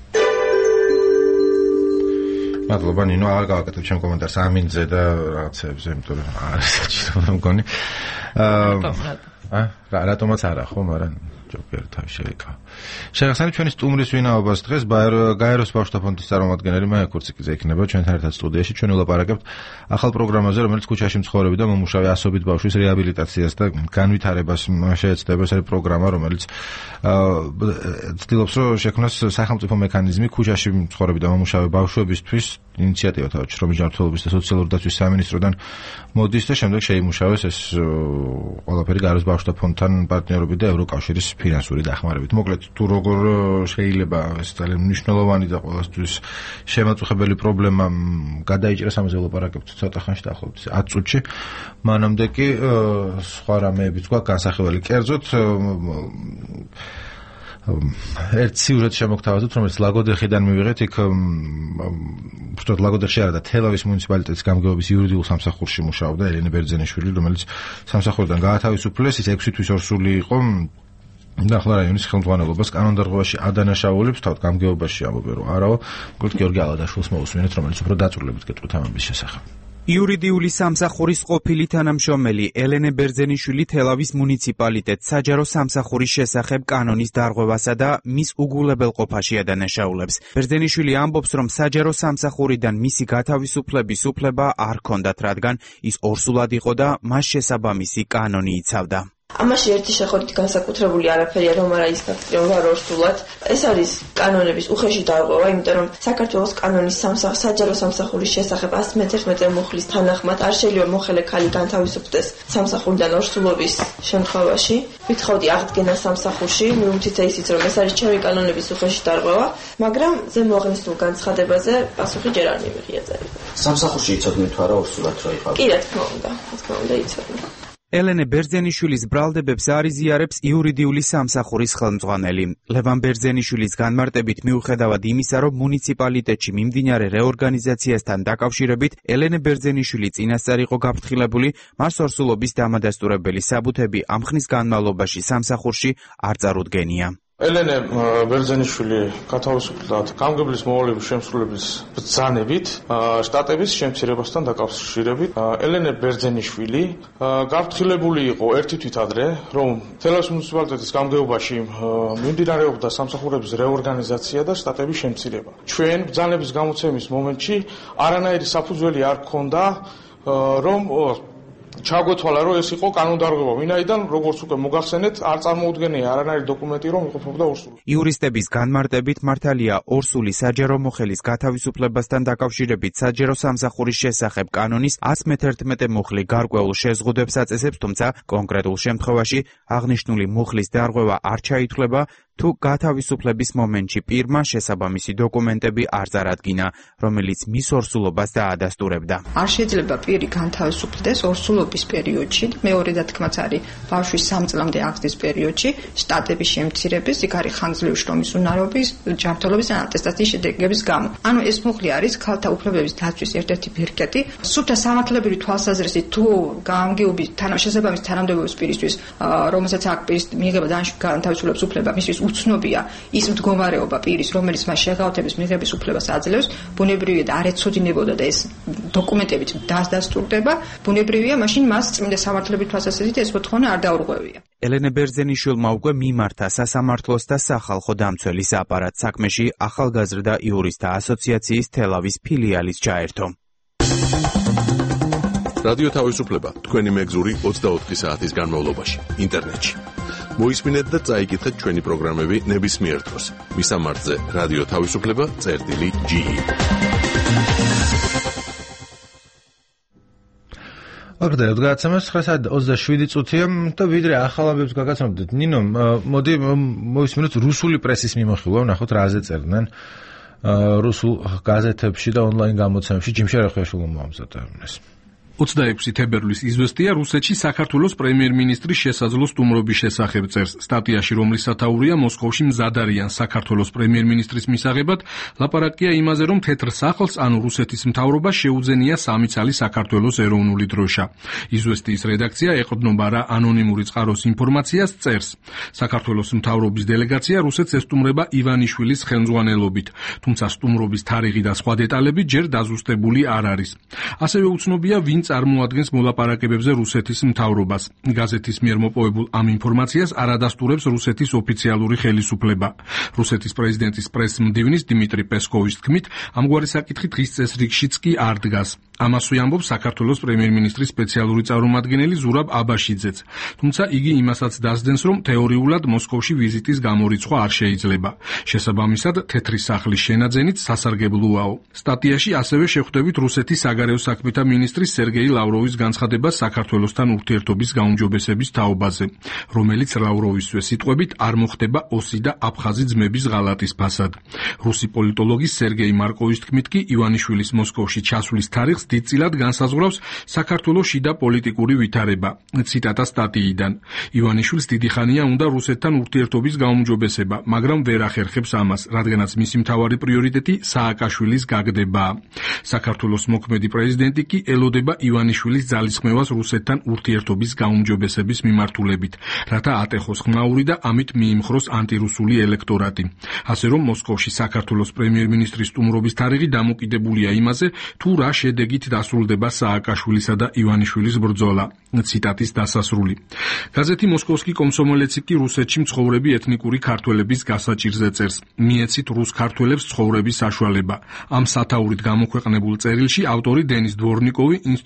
მადლობა ნინო, არ გავაკეთებ ჩემ კომენტარს ამინძზე და რაღაცებზე, იმიტომ რომ არის საჭირო მგონი. აა რატომაც არა ხო, მაგრამ ჯოკერი თავი შეიკავა. შეგახსენებთ ჩვენი სტუმრის ვინაობას დღეს გაეროს ბავშვთა ფონდის წარმომადგენელი მაია კურციკიძე იქნება ჩვენთან ერთად სტუდიაში. ჩვენ ვლაპარაკებთ ახალ პროგრამაზე, რომელიც ქუჩაში მცხოვრები და მომუშავე ასობით ბავშვის რეაბილიტაციას და განვითარებას შეეცდება. ეს არის პროგრამა, რომელიც ცდილობს რომ შექმნას სახელმწიფო მექანიზმი ქუჩაში მცხოვრები და მომუშავე ბავშვებისთვის. ინიციატივა თავად შრომის ჯანმრთელობის და სოციალური დაცვის სამინისტროდან მოდის და შემდეგ შეიმუშავეს ეს ყველაფერი გაეროს ბავშვთა ფონდთან პარტნიორობით და ევროკავშირის ფინანსური დახმარებით. მოკლედ თუ როგორ შეიძლება ეს ძალიან მნიშვნელოვანი და ყველასთვის შემაწუხებელი პრობლემა გადაიჭრას, ამაზე ვლაპარაკებთ ცოტა ხანში, დაახლოებით ათი წუთში. მანამდე კი სხვა რამეებიც გვაქვს განსახილველი. კერძოდ ერთ სიუჟეტს შემოგთავაზებთ, რომელიც ლაგოდეხიდან მივიღეთ, იქ უბრალოდ ლაგოდეხში არა და თელავის მუნიციპალიტეტის გამგეობის იურიდიულ სამსახურში მუშაობდა ელენე ბერძენიშვილი, რომელიც სამსახურიდან გაათავისუფლეს, ის ექვსი თვის ორსული იყო და ახლა რაიონის ხელმძღვანელობას კანონდარღვევაში ადანაშაულებს, თავად გამგეობაში ამბობენ რომ არაო, მოკლედ გიორგი ალადაშვილს მოусმინეთ, რომელიც უფრო დაწვრილებით გეტყვით ამის შესახებ. იურიდიული სამსახურის ყოფილი თანამშრომელი ელენე ბერძენიშვილი თელავის მუნიციპალიტეტს საჯარო სამსახურის შესახებ კანონის დარღვევასა და მის უგულებელყოფაში ადანაშაულებს. ბერძენიშვილი ამბობს, რომ საჯარო სამსახურიდან მისი გათავისუფლების უფლება არ ჰქონდათ, რადგან ის ორსულად იყო და მას შესაბამისი კანონი იცავდა. ამაში ერთი შეხედვით განსაკუთრებული არაფერია, რომ არა ის ფაქტი, რომ ვარ ორსულად. ეს არის კანონების უხეში დარღვევა, იმიტომ რომ საქართველოს კანონის საჯარო სამსახურის შესახებ ას მეთერთმეტე მუხლის თანახმად არ შეიძლება მოხელე ქალი განთავისუფლდეს სამსახურიდან ორსულობის შემთხვევაში. ვითხოვდი აღდგენა სამსახურში, მიუთითე ისიც, რომ ეს არის ჩემი კანონების უხეში დარღვევა, მაგრამ ზემო აღნიშნულ განცხადებაზე პასუხი ჯერ არ მივიღია წერილ. სამსახურში იცოდნენ თუ არა ორსულად რო იყავ? კი, რა თქმა უნდა, რა თქმა უნდა იცოდნენ. ელენე ბერძენიშვილის ბრალდებებს არ იზიარებს იურიდიული სამსახურის ხელმძღვანელი. ლევან ბერძენიშვილის განმარტებით მიუხედავად იმისა, რომ მუნიციპალიტეტში მიმდინარე რეორგანიზაციასთან დაკავშირებით ელენე ბერძენიშვილი წინასწარ იყო გაფრთხილებული, მას ორსულობის დამადასტურებელი საბუთები ამ ხნის განმავლობაში სამსახურში არ წარუდგენია. ელენე ბერძენიშვილი გათავისუფლდა გამგებლის მოვალეობის შემსრულების ბრძანებით შტატების შემცირებასთან დაკავშირებით. ელენე ბერძენიშვილი გაფრთხილებული იყო ერთი თვით ადრე, რომ თელავის მუნიციპალიტეტის გამგეობაში მიმდინარეობდა სამსახურების რეორგანიზაცია და შტატების შემცირება. ჩვენ ბრძანების გამოცემის მომენტში არანაირი საფუძველი არ ჰქონდა, რომ ჩაგვეთვალა, რომ ეს იყო კანონდარღვევა, ვინაიდან როგორც უკვე მოგახსენეთ, არ წარმოუდგენია არანაირი დოკუმენტი, რომ იყოფოდა ორსული. იურისტების განმარტებით მართალია ორსული საჯარო მოხელის გათავისუფლებასთან დაკავშირებით საჯარო სამსახურის შესახებ კანონის ას მეთერთმეტე მუხლი გარკვეულ შეზღუდვებს აწესებს, თუმცა კონკრეტულ შემთხვევაში აღნიშნული მუხლის დარღვევა არ ჩაითვლება, თუ გათავისუფლების მომენტში პირმა შესაბამისი დოკუმენტები არ წარადგინა, რომელიც მის ორსულობას დაადასტურებდა. არ შეიძლება პირი განთავისუფლდეს ორსულობის პერიოდში, მეორე დათქმაც არის ბავშვის სამ წლამდე აღზრდის პერიოდში, შტატების შემცირების, იქ არის ხანგრძლივი შრომის უნარობის, ჯანმრთელობის ან ატესტაციის შედეგების გამო. ანუ ეს მუხლი არის ქალთა უფლებების დაცვის ერთ-ერთი ბირკეტი. სუფთა სამართლებრივი თვალსაზრისით თუ გამგეობის შესაბამის თანამდებობის პირისთვის, რომელსაც აქ პირის მიიღება დანიშნული განთავისუფლების უფლება, მისთვის უცნობია ის მდგომარეობა პირის, რომელიც მას შეღავთების მიღების უფლებას აძლევს, ბუნებრივია და არ ეცოდინებოდა და ეს დოკუმენტებით დასტურდება, ბუნებრივია, მაშინ მას წმინდა სამართლებით თვალსაზრისით ეს მოთხოვნა არ დაურღვევია. ელენე ბერძენიშვილმა უკვე მიმართა სასამართლოს და სახალხო დამცველის აპარატ საქმეში ახალგაზრდა იურისტთა ასოციაციის თელავის ფილიალის ჩაერთო. რადიო თავისუფლება თქვენი მეგზური ოცდაოთხი საათის განმავლობაში ინტერნეტში. მოისმინეთ და წაიკითხეთ ჩვენი პროგრამები ნებისმიერ დროს. მისამართზე რადიო თავისუფლება წერტილი ჯი ი. აგდეთ გაცემას ხესად ოცდაშვიდი წუთია და ვიდრე ახალაბებს გაგაცნობდეთ. ნინო, მოდი მოისმინოთ რუსული პრესის მიმოხილვა, ნახოთ რაზე წერდნენ რუსულ გაზეთებში და ონლაინ გამოცემებში. ჯიმშე რახვეშვილმა მოამზადებინეს. ოცდაექვსი თებერვლის იზვესტია რუსეთში საქართველოს პრემიერ-მინისტრის შესაძლო სტუმრობის შესახებ წერს. სტატიაში, რომლის სათაურია მოსკოვში მზად არიან საქართველოს პრემიერ-მინისტრის მისაღებად, ლაპარაკია იმაზე, რომ თეთრ სახლს, ანუ რუსეთის მთავრობას შეუძენია სამი ცალი საქართველოს ეროვნული დროშა. იზვესტიის რედაქცია ეყრდნობა რა ანონიმური წყაროს ინფორმაციას წერს. საქართველოს მთავრობის დელეგაცია რუსეთს ესტუმრება ივანიშვილის ხელმძღვანელობით, თუმცა სტუმრობის თარიღი და სხვა დეტალები ჯერ დაზუსტებული არ არის. ასევე უცნობია, ვინ წარმოადგენს მოლაპარაკებებზე რუსეთის მთავრობას. გაზეთის მიერ მოპოვებულ ამ ინფორმაციას არ ადასტურებს რუსეთის ოფიციალური ხელისუფლება. რუსეთის პრეზიდენტის პრესმდივნის დიმიტრი პესკოვის თქმით, ამგვარი საკითხი დღის წესრიგშიც კი არ დგას. ამასვე ამბობს საქართველოს პრემიერ-მინისტრის სპეციალური წარმომადგენელი ზურაბ აბაშიძეც. თუმცა იგი იმასაც დასდენს, რომ თეორიულად მოსკოვში ვიზიტის გამორიცხვა არ შეიძლება. შესაბამისად, თეთრი სახლის შენაძენით სასარგებლოაო. სტატიაში ასევე შეხვდებით რუსეთის საგარეო საქმეთა მინისტრის სერგეი ლავროვის განცხადებას საქართველოსთან ურთიერთობის გაუმჯობესების თაობაზე, რომელიც ლავროვისვე სიტყვებით არ მოხდება ოსი და აფხაზი ძმების ღალატის ფასად. რუსი პოლიტოლოგის სერგეი მარკოვის თქმით კი ივანიშვილის მოსკოვში ჩასვლის თარიღს დიდწილად განსაზღვრავს საქართველოს შიდა პოლიტიკური ვითარება. ციტატა სტატიიდან. ივანიშვილს დიდი ხანია უნდა რუსეთთან ურთიერთობის გაუმჯობესება, მაგრამ ვერ ახერხებს ამას, რადგანაც მისი მთავარი პრიორიტეტი სააკაშვილის გაგდებაა. საქართველოს მოქმედი პრეზიდენტი კი ელოდება ივანიშვილის ძალისხმევას რუსეთთან ურთიერთობის გაუმჯობესების მიმართულებით, რათა ატეხოს ხმაური და ამით მიიმხროს ანტირუსული ელექტორატი. ასე რომ მოსკოვში საქართველოს პრემიერ-მინისტრის სტუმრობის თარიღი დამოკიდებულია იმაზე, თუ რა შედეგით დასრულდება სააკაშვილისა და ივანიშვილის ბრძოლა. ციტატის დასასრული. გაზეთი მოსკოვსკი კომსომოლეცი კი რუსეთში მცხოვრები ეთნიკური ქართველების გასაჭირზე წერს. მიეცით რუს ქართველებს ცხოვრების საშუალება. ამ სათაურით გამოქვეყნებულ წერილში ავტორი დენის დვორნიკოვი ინსტიტუტ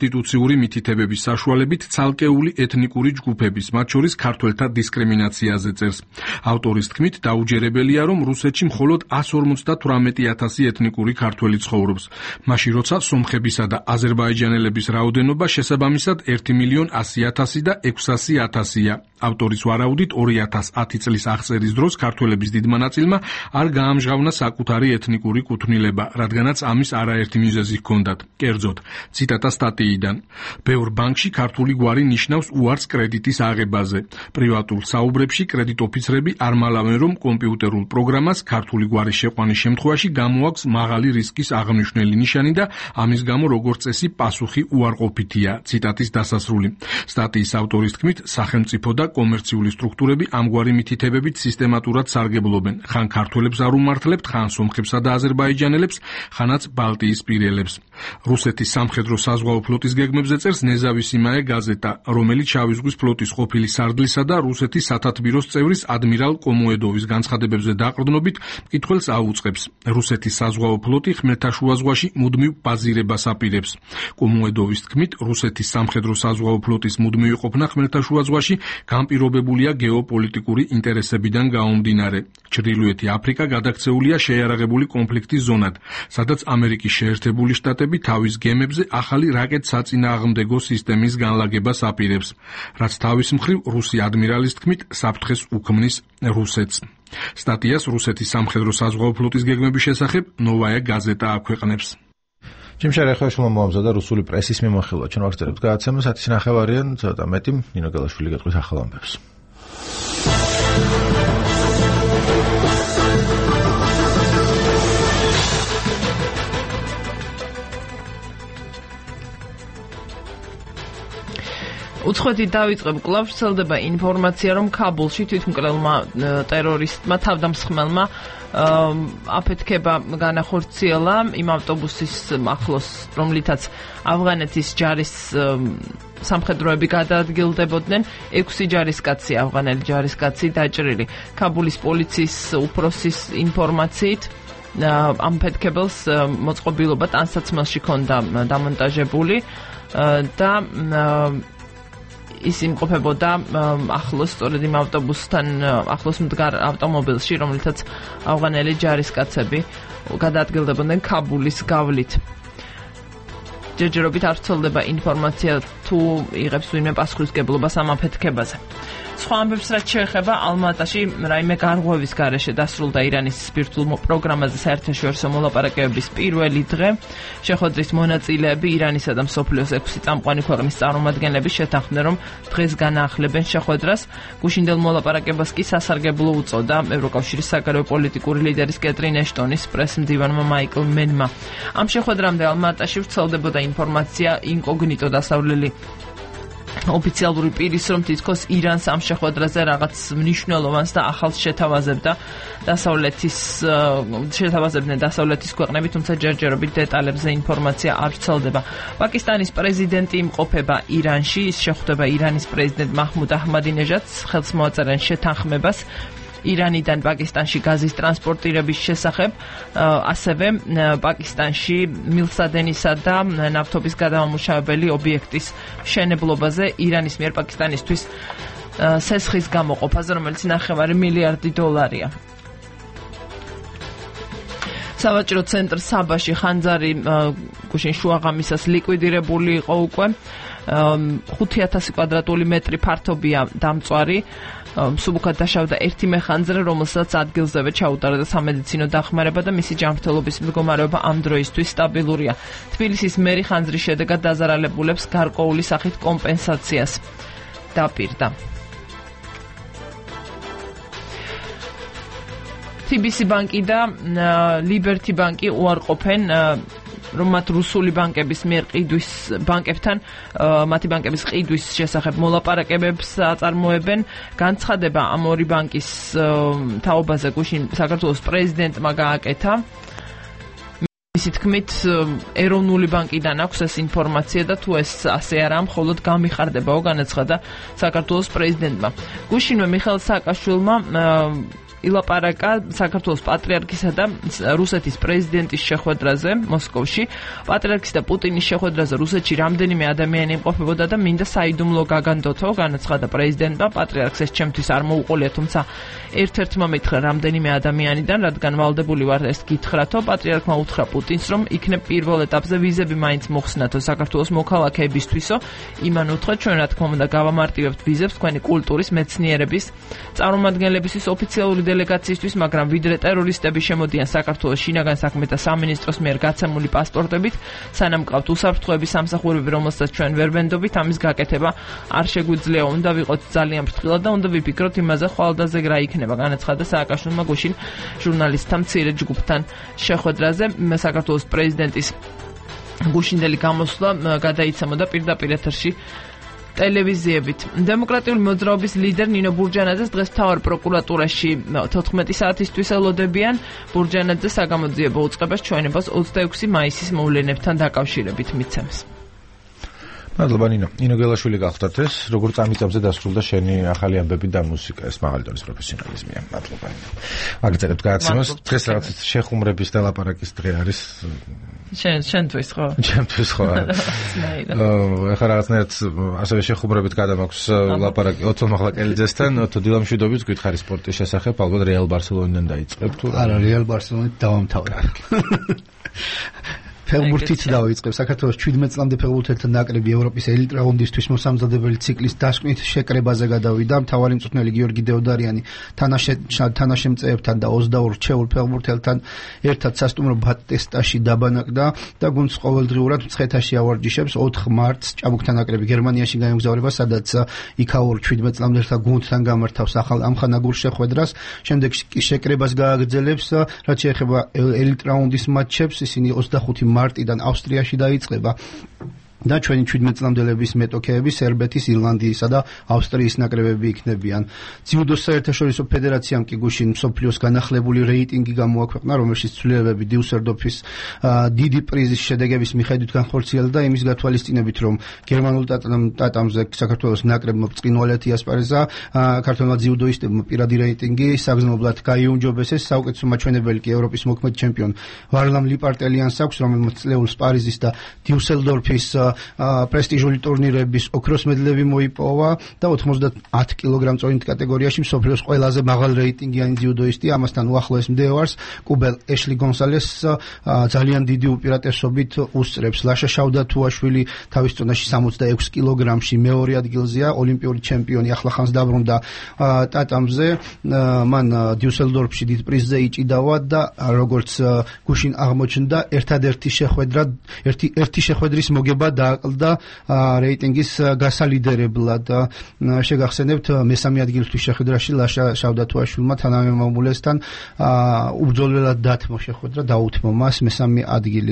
კონსტიტუციური მითითებების საშუალებით ცალკეული ეთნიკური ჯგუფების, მათ შორის ქართველთა დისკრიმინაციაზე წერს. ავტორის თქმით, დაუჯერებელია, რომ რუსეთში მხოლოდ εκατს ორმოცდათვრამეტი ათასი ეთნიკური ქართველი ცხოვრობს, მაშინ როცა სომხებისა და აზერბაიჯანელების რაოდენობა შესაბამისად ერთი მილიონი ასი ათასი და ექვსასი ათასია. ავტორის ვარაუდით ორი ათას ათი წლის აღწერის დროს ქართველების დიდმა ნაწილმა არ გაამჟღავნა საკუთარი ეთნიკური კუთვნილება, რადგანაც ამის არაერთი მიზეზი ჰქონდათ. კერძოდ, ციტატა სტატიიდან: ბევრ ბანკში ქართული გვარი ნიშნავს უარს კრედიტის აღებაზე. პრივატულ საუბრებში კრედიტ ოფიცრები არ მალავენ, რომ კომპიუტერულ პროგრამას ქართული გვარის შეყვანის შემთხვევაში გამოაქვს მაღალი რისკის აღნიშნული ნიშანი და ამის გამო როგორც წესი პასუხი უარყოფითია. ციტატის დასასრული. სტატიის ავტორის თქმით, სახელმწიფო და კომერციული სტრუქტურები ამგვარი მითითებებით სისტემატურად სარგებლობენ. ხან ქართველებს არ უმართლებთ, ხან სომხებსა და აზერბაიჯანელებს, ხანაც ბალტიის პირელებს. რუსეთის სამხედრო საზღვაო ფლოტის გეგმებზე წერს ნეზავისიმაე გაზეტა, რომელიც შავი ზღვის ფლოტის ყოფილი სარდლისა და რუსეთის სათათბიროს წევრის ადმირალ კომოედოვის განცხადებებზე დაყრდნობით მკითხველს აუწყებს. რუსეთის საზღვაო ფლოტი ხმელთაშუა ზღვაში მუდმივ ბაზირებას აპირებს. კომოედოვის თქმით, რუსეთის სამხედრო საზღვაო ფლოტის მუდმივი ყოფნა ხმელთაშუა ზღვაში განპირობებულია გეოპოლიტიკური ინტერესებიდან გაუმდინარე. ჩრდილოეთი აფრიკა გადაქცეულია შეიარაღებული კონფლიქტის ზონად, სადაც ამერიკის შეერთებული შტატები თავის გემებზე ახალი რაკეტ-საწინააღმდეგო სისტემის განლაგებას აპირებს, რაც თავის მხრივ რუსი ადმირალის თქმით საფრთხეს უქმნის რუსეთს. სტატიას რუსეთის სამხედრო საზღვაო ფლოტის გეგმების შესახებ ნოვაია გაზეტა აქვეყნებს. ჯიმშარ ეხაშვილმა მოამზადა რუსული პრესის მიმოხილვა. ჩვენ ვაგრძელებთ გადაცემას, ათის ნახევარიან, ცოტა მეტი, ნინო გელაშვილი გეტყვის ახალ ამბებს. უცხოეთი დავიწყებ კლავ ვრცელდება ინფორმაცია, რომ ქაბულში თვითმკვლელმა ტერორისტმა თავდამსხმელმა აფეთქება განახორციელა იმ ავტობუსის ახლოს, რომლითაც ავღანეთის ჯარის სამხედროები გადაადგილდებოდნენ. ექვსი ჯარისკაცი, ავღანელი ჯარისკაცი დაჭრილი. ქაბულის პოლიციის უფროსის ინფორმაციით ამ ფეთქებელს მოწყობილობა ტანსაცმელში ჰქონდა დამონტაჟებული და ის იმყოფებოდა ახლოს, სწორედ იმ ავტობუსთან ახლოს მდგარ ავტომობილში, რომლითაც ავღანელი ჯარისკაცები გადაადგილდებოდნენ ქაბულის გავლით. ჯერჯერობით არ ვრცელდება ინფორმაცია თუ იღებს ვინმე პასუხისმგებლობას ამ აფეთქებაზე. სხვა ამბებს რაც შეეხება, ალმატაში რაიმე გარღვევის გარეშე დასრულდა ირანის სპირტულ პროგრამაზე საერთაშორისო მოლაპარაკებების პირველი დღე. შეხვედრის მონაწილეები ირანისა და მსოფლიოს ექვსი წამყვანი ქვეყნის წარმომადგენლები შეთანხმდნენ, რომ დღეს განაახლებენ შეხვედრას. გუშინდელ მოლაპარაკებას კი სასარგებლო უწოდა ევროკავშირის საგარეო პოლიტიკური ლიდერის კეტრინ ეშტონის პრესმდივანმა მაიკლ მენმა. ამ შეხვედრამდე ალმატაში ვრცელდებოდა ინფორმაცია ინკოგნიტო დასავლელი ოფიციალური პირის, რომ თითქოს ირანს ამ შეხვედრაზე რაღაც მნიშვნელოვანს და ახალს შეთავაზებდა დასავლეთის შეთავაზებდნენ დასავლეთის ქვეყნები, თუმცა ჯერჯერობით დეტალებზე ინფორმაცია არ ვრცელდება. პაკისტანის პრეზიდენტი იმყოფება ირანში, ის შეხვდება ირანის პრეზიდენტ მაჰმუდ აჰმადინეჟადს, ხელს მოაწერენ შეთანხმებას ირანიდან პაკისტანში გაზის ტრანსპორტირების შესახებ, ასევე პაკისტანში მილსადენისა და ნავთობის გადამამუშავებელი ობიექტის მშენებლობაზე ირანის მიერ პაკისტანისთვის სესხის გამოყოფაზე, რომელიც ნახევარი მილიარდი დოლარია. სავაჭრო ცენტრ საბაში ხანძარი გუშინ შუაღამისას ლიკვიდირებული იყო უკვე. ხუთი ათასი კვადრატული მეტრი ფართობია დამწვარი. მსუბუქად დაშავდა ერთი მეხანძრე, რომელსაც ადგილზევე ჩაუტარა და სამედიცინო დახმარება და მისი ჯანმრთელობის მდგომარეობა ამ დროისთვის სტაბილურია. თბილისის მერი ხანძრის შედეგად დაზარალებულებს გარკვეული სახით კომპენსაციას დაპირდა. თი ბი სი ბანკი და ლიბერთი ბანკი უარყოფენ რომ მათ რუსული ბანკების მიერ ყიდვის ბანკებთან მათი ბანკების ყიდვის შესახებ მოლაპარაკებებს აწარმოებენ. განცხადება ამ ორი ბანკის თაობაზე გუშინ საქართველოს პრეზიდენტმა გააკეთა. მისი თქმით, ეროვნული ბანკიდან აქვს ეს ინფორმაცია და თუ ეს ასე არაა, მხოლოდ გამიხარდებაო, განაცხადა საქართველოს პრეზიდენტმა. გუშინვე მიხეილ სააკაშვილმა ილაპარაკა საქართველოს პატრიარქისა და რუსეთის პრეზიდენტის შეხვედრაზე მოსკოვში. პატრიარქის და პუტინის შეხვედრაზე რუსეთში რამდენიმე ადამიანი იმყოფებოდა და მინდა საიდუმლო გაგანდოთო, განაცხადა პრეზიდენტმა. პატრიარქს ეს ჩემთვის არ მოუყოლია, თუმცა ერთ-ერთმა მითხრა რამდენიმე ადამიანიდან, რადგან ვალდებული ვარ ეს გითხრათო. პატრიარქმა უთხრა პუტინს, რომ იქნებ პირველ ეტაპზე ვიზები მაინც მოხსნათო საქართველოს მოქალაქეებისთვისო. იმან უთხრა, ჩვენ რა თქმა უნდა გავამარტივებთ ვიზებს თქვენი კულტურის, მეცნიერების წარმომადგენლებისთვის, ოფიციალური დელეგაციისთვის, მაგრამ ვიდრე ტერორისტები შემოდიან საქართველოს შინაგან საქმეთა სამინისტროს მიერ გაცემული პასპორტებით, სანამ გყავთ უსაფრთხოების სამსახურები, რომელსაც ჩვენ ვერ ვენდობით, ამის გაკეთება არ შეგვიძლია. უნდა ვიყოთ ძალიან ფრთხილად და უნდა ვიფიქროთ იმაზე, ხვალდაზე რა იქნება, განაცხადა სააკაშვილმა გუშინ ჟურნალისტთა მცირე ჯგუფთან შეხვედრაზე. საქართველოს პრეზიდენტის გუშინდელი გამოსვლა გადაიცემოდა პირდაპირ ეთერში ტელევიზიებით. დემოკრატიული მოძრაობის ლიდერ ნინო ბურჯანაძეს დღეს მთავარ პროკურატურაში თოთხმეტი საათისთვის ელოდებიან. ბურჯანაძე საგამოძიებო უწყებას ჩვენებას ოცდაექვსი მაისის მოვლენებთან დაკავშირებით მიცემს. მადლობა ნინო. ნინო გელაშვილი გახლდათ ეს, როგორ წამიწამზე დასრულდა შენი ახალი ამბები და მუსიკა, ეს მაღალი დონის პროფესიონალიზმია. მადლობა ნინო. აგრძელებთ გადაცემას. დღეს რაღაც შეხუმრების და ლაპარაკის დღე არის. შენ შენთვის ხო? ჩემთვის ხო. ახლა რაღაცნაირად ასევე შეხუმრებით გადამაქვს ლაპარაკი ოცო მაღლაკელიძესთან, ოცო დილამშვიდობით გითხარი სპორტის შესახებ, ალბათ რეალ ბარსელონიდან დაიწყებ თუ რა? არა, რეალ ბარსელონით დავამთავრე. ფეხბურთით დავიწყებ. საქართველოს შვიდმეტ წლამდე ფეხბურთელთა ნაკრები ევროპის ელიტ რაუნდისთვის მოსამზადებელი ციკლის დასკვნით შეკრებაზე გადავიდა. მთავარი მწვრთნელი გიორგი დეოდარიანი თანაშემწეებთან და ოცდაორ რჩეულ ფეხბურთელთან ერთად სასტუმრო ბატესტაში დაბანაკდა და გუნდს ყოველდღიურად მცხეთაში ავარჯიშებს. ოთხ მარტს ჭაბუკთა ნაკრები გერმანიაში გაემგზავრება, სადაც იქაურ შვიდმეტ წლამდელთა გუნდთან გამართავს ახალ ამხანაგურ შეხვედრას. შემდეგში კი შეკრებას გააგრძელებს, რაც შეეხება ელიტ რაუნდის მატჩებს. ისინი ოცდახუთი მარტიდან ავსტრიაში დაიწყება და ჩვენი შვიდმეტ წლამდელების მეტოქეები სერბეთის, ირლანდიისა და ავსტრიის ნაკრებები იქნებიან. ძიუდოს საერთაშორისო ფედერაციამ კი გუშინ მსოფლიოს განახლებული რეიტინგი გამოაქვეყნა, რომელშიც ცვლილებები დიუსელდორფის დიდი პრიზის შედეგების მიხედვით განხორციელდა, იმის გათვალისწინებით, რომ გერმანულ ტატამზე საქართველოს ნაკრებმა ბრწყინვალედ იასპარეზა, ქართველმა ძიუდოისტებმა პირადი რეიტინგი საგრძნობლად გაიუმჯობესეს. საუკეთესო მაჩვენებელი კი ევროპის მოქმედ ჩემპიონ ვარლამ ლიპარტელიანს აქვს, რომელმაც წლეულს პარიზის და დიუსელდორფის პრესტიჟული ტურნირების ოქროს მედლები მოიპოვა და ოცდაათი კილოგრამ წონით კატეგორიაში მსოფლიოს ყველაზე მაღალ რეიტინგიანი ძიუდოისტი, ამასთან უახლოეს მდევარს კუბელ ეშლი გონსალესს ძალიან დიდი უპირატესობით უსწრებს. ლაშა შავდათუაშვილი თავის წონაში სამოცდაექვსი კილოგრამში მეორე ადგილზეა, ოლიმპიური ჩემპიონი, ახლახანს დაბრუნდა ტატამზე. მან დიუსელდორფში დიდ პრიზზე იჭიდავა და როგორც გუშინ აღმოჩნდა, ერთადერთი შეხვედრა ერთი ერთი შეხვედრის მოგება დააკლდა რეიტინგის გასალიდერებლად. შეგახსენებთ, მესამე ადგილისთვის შეხვედრაში ლაშა შავდათუაშვილმა თანამემამულესთან უბრძოლველად დათმო შეხვედრა, დაუთმო მას მესამე ადგილი.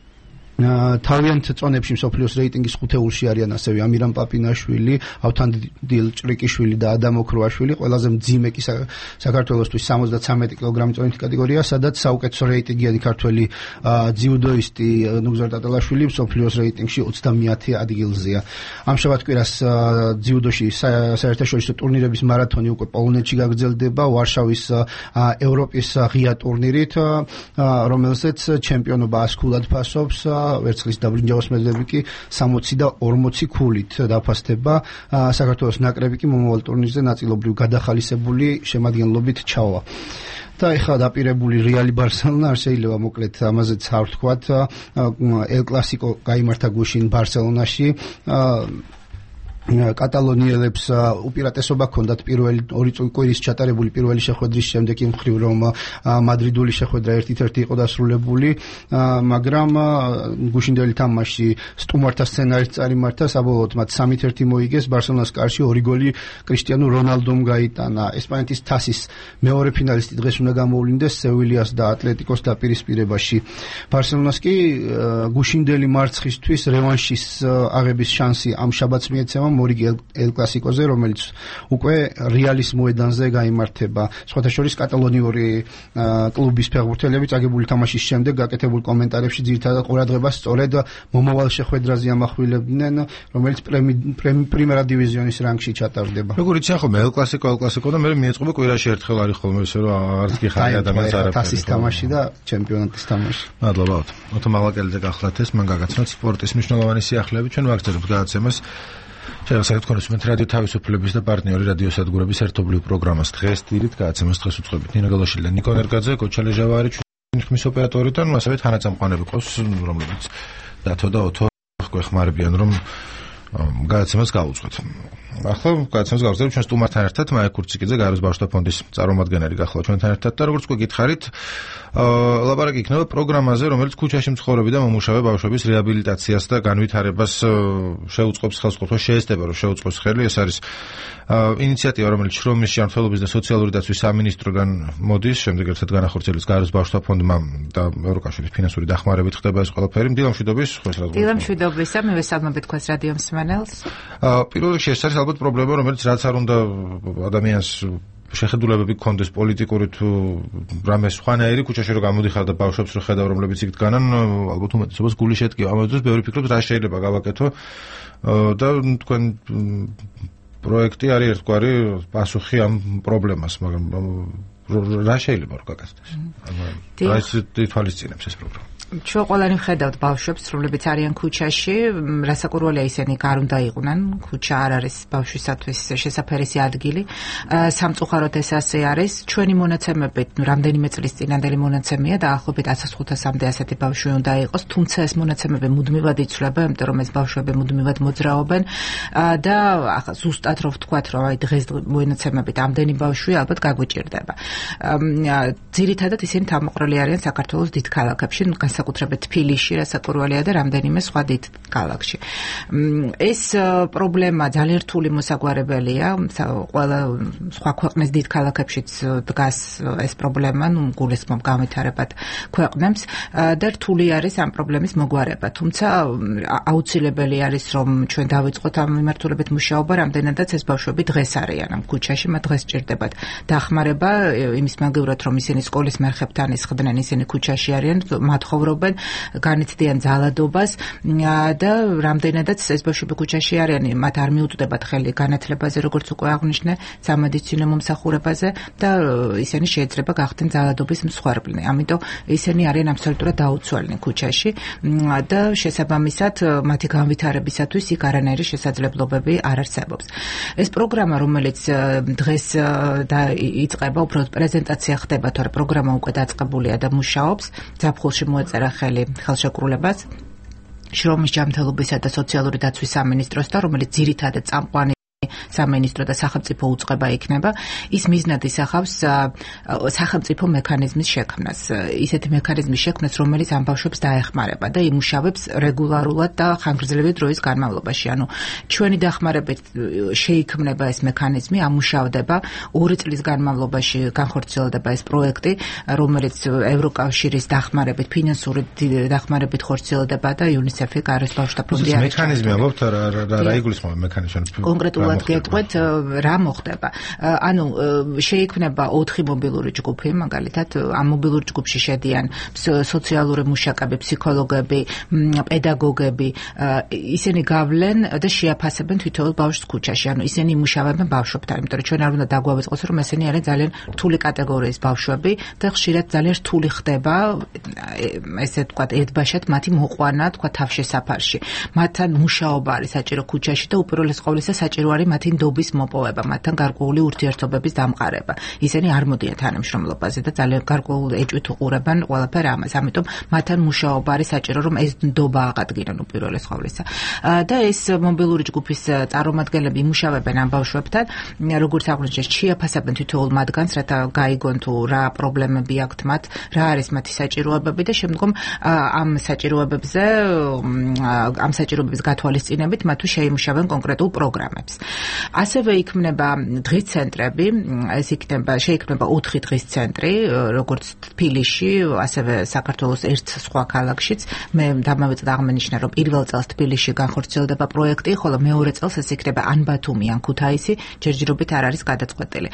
თავიანთ წონებში მსოფლიოს რეიტინგის ხუთეულში არიან ასევე ამირამ პაპინაშვილი, ავთანდილ ჭრიკიშვილი და ადამ ოქროაშვილი. ყველაზე მძიმე კი საქართველოსთვის სამოცდათვრამეტი კილოგრამი წონით კატეგორია, სადაც საუკეთესო რეიტინგიანი ქართველი ძიუდოისტი ნუგზარ ტატალაშვილი მსოფლიოს რეიტინგში ოცდამეათე ადგილზეა. ამჟამად კვირას ძიუდოში საერთაშორისო ტურნირების მარათონი უკვე პოლონეთში გაგრძელდება, ვარშავის ევროპის ღია ტურნირით, რომელზეც ჩემპიონობა ასქულად ფასობს. ვერცხლის და ბრინჯაოს მედლები კი სამოცი და ორმოცი ქულით დაფასდება. საქართველოს ნაკრები კი მომავალ ტურნირზე ნაწილობრივ გადახალისებული შემადგენლობით ჩავა. და ეხლა დაპირებული რეალი ბარსელონა, არ შეიძლება მოკლედ ამაზეც არ ვთქვათ. ელ კლასიკო გაიმართა გუშინ ბარსელონაში. კატალონიელებს უპირატესობა ჰქონდათ პირველი ორი კვირის ჩატარებული პირველი შეხვედრის შემდეგ, იმ მხრივ რომ მადრიდული შეხვედრა ერთ-ერთი იყო დასრულებული, მაგრამ გუშინდელი თამაში სტუმართა სცენარით წარიმართა, საბოლოოდ მათ სამით ერთი მოიგეს. ბარსელონას კარში ორი გოლი კრისტიანო რონალდომ გაიტანა. ესპანეთის თასის მეორე ფინალისტი დღეს უნდა გამოვლინდეს სევილიას და ატლეტიკოს დაპირისპირებაში. ბარსელონას კი გუშინდელი მარცხისთვის რევანშის აღების შანსი ამ შაბათს მიეცემა, მორიგი ელ კლასიკოზე, რომელიც უკვე რეალის მოედანზე გაიმართება. სხვათა შორის კატალონიური კლუბის ფეხბურთელები წაგებული თამაშის შემდეგ გაკეთებულ კომენტარებში ძირითადად ყურადღებას სწორედ მომავალ შეხვედრაზე ამახვილებდნენ, რომელიც პრიმერა დივიზიონის რანგში ჩატარდება. როგორ იციან ხოლმე ელ კლასიკო ელ კლასიკო და მე მიეწყობა კვირაში ერთხელ არის ხოლმე ისე რომ არც კი ხარი ადამიანს არ აქვს თასის თამაში და ჩემპიონატის თამაში. მადლობა. ოთო მაღლაკელიძე გახლავთ ეს მან გაგაცნოთ სპორტის მნიშვნელოვანი სიახლეები ჩვენ ვაგრძელებთ გადაცემას. შეიძლება თქვენ უსმენთ რადიო თავისუფლების და პარტნიორი რადიოსადგურების ერთობლივ პროგრამას. დღეს დილით გადაცემას დღეს უწყობთ ნინო გალოშვილი და ნიკო ნერგაძე, კოჩა ლეჟავა არის ჩვენი ხმის ოპერატორი და ასევე თანაწამყვანები ყავს, რომლებიც დათო და ოთო გვეხმარებიან რომ გადაცემას გავუძღვეთ. ახლა გადაცემას გავუძღვეთ ჩვენ სტუმართან ერთად მაია კურციკიძე გაეროს ბავშვთა ფონდის წარმომადგენელი გახლავთ ჩვენთან ერთად და როგორც გითხარით ლაპარაკი იქნება პროგრამაზე რომელიც ქუჩაში მცხოვრები და მომუშავე ბავშვების რეაბილიტაციას და განვითარებას შეუწყობს ხელსაყრელობას შეესწება რომ შეუწყოს ხელი ეს არის ინიციატივა რომელიც შრომის ჯანმრთელობის და სოციალური დაცვის სამინისტროდან მოდის შემდეგ ერთად განახორციელებს გაეროს ბავშვთა ფონდმა და ევროკავშირის ფინანსური დახმარებით ხდება ეს ყველაფერი დილა მშვიდობის ხოს რა დილა მშვიდობისა მივესალმებით თქვენს რადიო მსმენელს პირველ რიგში ეს არის ალბათ პრობლემა რომელიც რაც არ უნდა ადამიანს შეხედულებები გქონდეს პოლიტიკური თუ რამე სხვანაირი ქუჩაში რომ გამოდიხარ და ბავშვებს რო ხედავ რომლებიც იქ დგანან ალბათ უმეტესობას გული შეტკივა ამას დროს ბევრი ფიქრობს რა შეიძლება გავაკეთო და თქვენ პროექტი არის ერთგვარი პასუხი ამ პრობლემას მაგრამ რა შეიძლება რომ გაკეთდეს რა ის თვალისწინებს ეს პროგრამა ჩვენ ყველანი ვხედავთ ბავშვებს, რომლებიც არიან ქუჩაში, რასაკვირველია ისინი არ უნდა იყვნენ, ქუჩა არ არის ბავშვისათვის შესაფერისი ადგილი. სამწუხაროდ ეს ასე არის. ჩვენი მონაცემებით, რამდენიმე წლის წინანდელი მონაცემია, დაახლოებით ათას ხუთასამდე ასეთი ბავშვი უნდა იყოს, თუმცა ეს მონაცემები მუდმივად იცვლება, იმიტომ რომ ეს ბავშვები მუდმივად მოძრაობენ და ახლა ზუსტად რო ვთქვათ, რომ აი დღეს მონაცემებით ამდენი ბავშვი ალბათ გაგვიჭირდება. ძირითადად ისინი თავმოყრილი არიან საქართველოს დიდ ქალაქებში, განსაკუთრებით თბილისში, რასაკვირველია და რამდენიმე სხვა დიდ ქალაქში. ეს პრობლემა ძალიან რთული მოსაგვარებელია, ყველა სხვა ქვეყნის დიდ ქალაქებშიც დგას ეს პრობლემა, ნუ გულისხმობ განვითარებად ქვეყნებს და რთული არის ამ პრობლემის მოგვარება. თუმცა აუცილებელი არის, რომ ჩვენ დავიწყოთ ამ მიმართულებით მუშაობა, რამდენადაც ეს ბავშვები დღეს არიან ამ ქუჩაში, მათ დღეს ჭირდებათ დახმარება იმის მაგივრად, რომ ისინი სკოლის მერხებთან ისხდნენ, ისინი ქუჩაში არიან, მათ ხოვრობენ, განიცდიან ძალადობას და რამდენადაც ეს ბავშვები ქუჩაში არიან, მათ არ მიუწვდებათ ხელი განათლებაზე, როგორც უკვე აღვნიშნე, სამედიცინო მომსახურებაზე და ისინი შეიძლება გახდნენ ძალადობის მსხვერპლნი. ამიტომ ისინი არიან აბსოლუტურად დაუცველნი ქუჩაში და შესაბამისად მათი განვითარებისათვის იქ არანაირი შესაძლებლობები არ არსებობს. ეს პროგრამა, რომელიც დღეს იწყება, უბრალოდ პრეზენტაცია ხდება, თორე პროგრამა უკვე დაწყებულია და მუშაობს. ზაფხულში მოეწერა ხელი ხელშეკრულებას შრომის ჯანმრთელობისა და სოციალური დაცვის სამინისტროსთან, რომელიც ძირითადად წამყვანი სამინისტრო და სახელმწიფო უწყება იქნება, ის მიზნად ისახავს სახელმწიფო მექანიზმის შექმნას. ისეთი მექანიზმის შექმნას, რომელიც ამ ბავშვებს დაეხმარება და იმუშავებს რეგულარულად და ხანგრძლივი დროის განმავლობაში. ანუ ჩვენი დახმარებით შეიქმნება ეს მექანიზმი, ამუშავდება ორი წლის განმავლობაში განხორციელდება ეს პროექტი, რომელიც ევროკავშირის დახმარებით, ფინანსური დახმარებით ხორციელდება და იუნისეფი გაეროს ბავშვთა ფონდი არის. მექანიზმი ალბათ რა იგულისხმება მექანიზმი? კონკრეტულად გეტყვით რა მოხდება. ანუ შეიქმნება ოთხი მობილური ჯგუფი, მაგალითად, ამ მობილურ ჯგუფში შედიან სოციალური მუშაკები, ფსიქოლოგები, პედაგოგები, ისინი გავლენ და შეაფასებენ თითოეულ ბავშვს ქუჩაში. ანუ ისინი იმუშავებენ ბავშვებთან, იმიტომ რომ ჩვენ არ უნდა დაგვავიწყოს, რომ ესენი არიან ძალიან რთული კატეგორიის ბავშვები და ხშირად ძალიან რთული ხდება, ესე ვთქვათ, ერთბაშად მათი მოყვანა, თქვა თავშესაფარში. მათთან მუშაობა არის საჭირო ქუჩაში და უპირველეს ყოვლისა საჭირო არის მათი ნდობის მოპოვება, მათთან გარკვეული ურთიერთობების დამყარება. ისინი არ მოდიან თანამშრომლობაზე და ძალიან გარკვეულ ეჭვით უყურებენ ყველაფერ ამას. ამიტომ მათთან მუშაობა არის საჭირო, რომ ეს ნდობა აღადგინონ უპირველეს ყოვლისა. და ეს მობილური ჯგუფის წარმომადგენლები იმუშავებენ ამ ბავშვებთან, როგორც აღვნიშნეთ, შეაფასებენ თითოეულ მათგანს, რათა გაიგონ თუ რა პრობლემები აქვთ მათ, რა არის მათი საჭიროებები და შემდგომ ამ საჭიროებებზე, ამ საჭიროებების გათვალისწინებით მათთვის შეიმუშავენ კონკრეტულ პროგრამებს. ასევე იქმნება დღის ცენტრები, ეს იქნება შეიქმნება ოთხი დღის ცენტრი, როგორც თბილისში, ასევე საქართველოს ერთ სხვა ქალაქშიც. მე დამავიწყდა აღმენიშნა, რომ პირველ წელს თბილისში განხორციელდება პროექტი, ხოლო მეორე წელს ეს იქნება ან ბათუმი, ან ქუთაისი, ჯერჯერობით არ არის გადაწყვეტილი.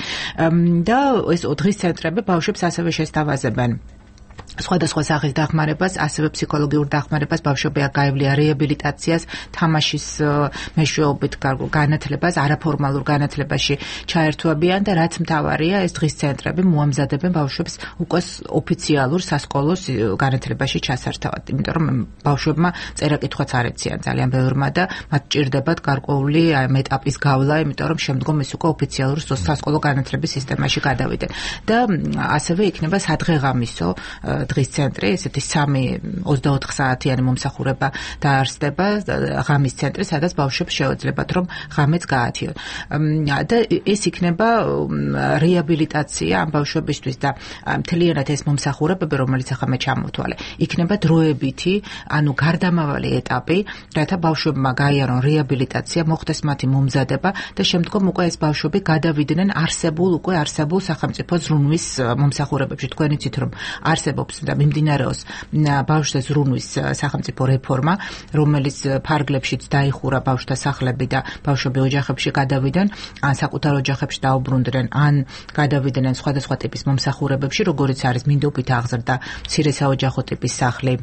და ეს დღის ცენტრები ბავშვებს ასევე შესთავაზებენ სხვადასხვა სახის დახმარებას, ასევე ფსიქოლოგიურ დახმარებას, ბავშვები გაევლია რეაბილიტაციას, თამაშის მეშვეობით განათლებას, არაფორმალურ განათლებაში ჩაერთვებიან და რაც მთავარია, ეს დღის ცენტრები მოამზადებენ ბავშვებს უკვე ოფიციალურ სასკოლო განათლებაში ჩასართავად. იმიტომ რომ ბავშვებმა წერა-კითხვაც არ ეციან ძალიან ბევრმა და მათ ჭირდებათ გარკვეული ეტაპის გავლა, იმიტომ რომ შემდგომ ის უკვე ოფიციალურ სასკოლო განათლების სისტემაში გადავიდნენ. და ასევე იქნება სადღეღამისო დღის ცენტრი, ესეთი სამი ოცდაოთხ საათიანი მომსახურება დაარსდება, ღამის ცენტრი, სადაც ბავშვებს შეუძლებათ რომ ღამეც გაათიონ. და ეს იქნება რეაბილიტაცია ამ ბავშვებისთვის და მთლიანად ეს მომსახურებები, რომელიც ახლა მე ჩამოვთვალე, იქნება დროებითი, ანუ გარდამავალი ეტაპი, რათა ბავშვებმა გაიარონ რეაბილიტაცია, მოხდეს მათი მომზადება და შემდგომ უკვე ეს ბავშვები გადავიდნენ არსებულ, უკვე არსებულ სახელმწიფო ზრუნვის მომსახურებებში. თქვენ იცით რომ არსებობს და მიმდინარეობს ბავშვთა ზრუნვის სახელმწიფო რეფორმა, რომელიც ფარგლებშიც დაიხურა ბავშვთა სახლები და ბავშვები ოჯახებში გადავიდნენ, ან საკუთარ ოჯახებში დაუბრუნდნენ, ან გადავიდნენ სხვადასხვა ტიპის მომსახურებებში, როგორიც არის მინდობით აღზრდა, მცირე საოჯახო ტიპის სახლი.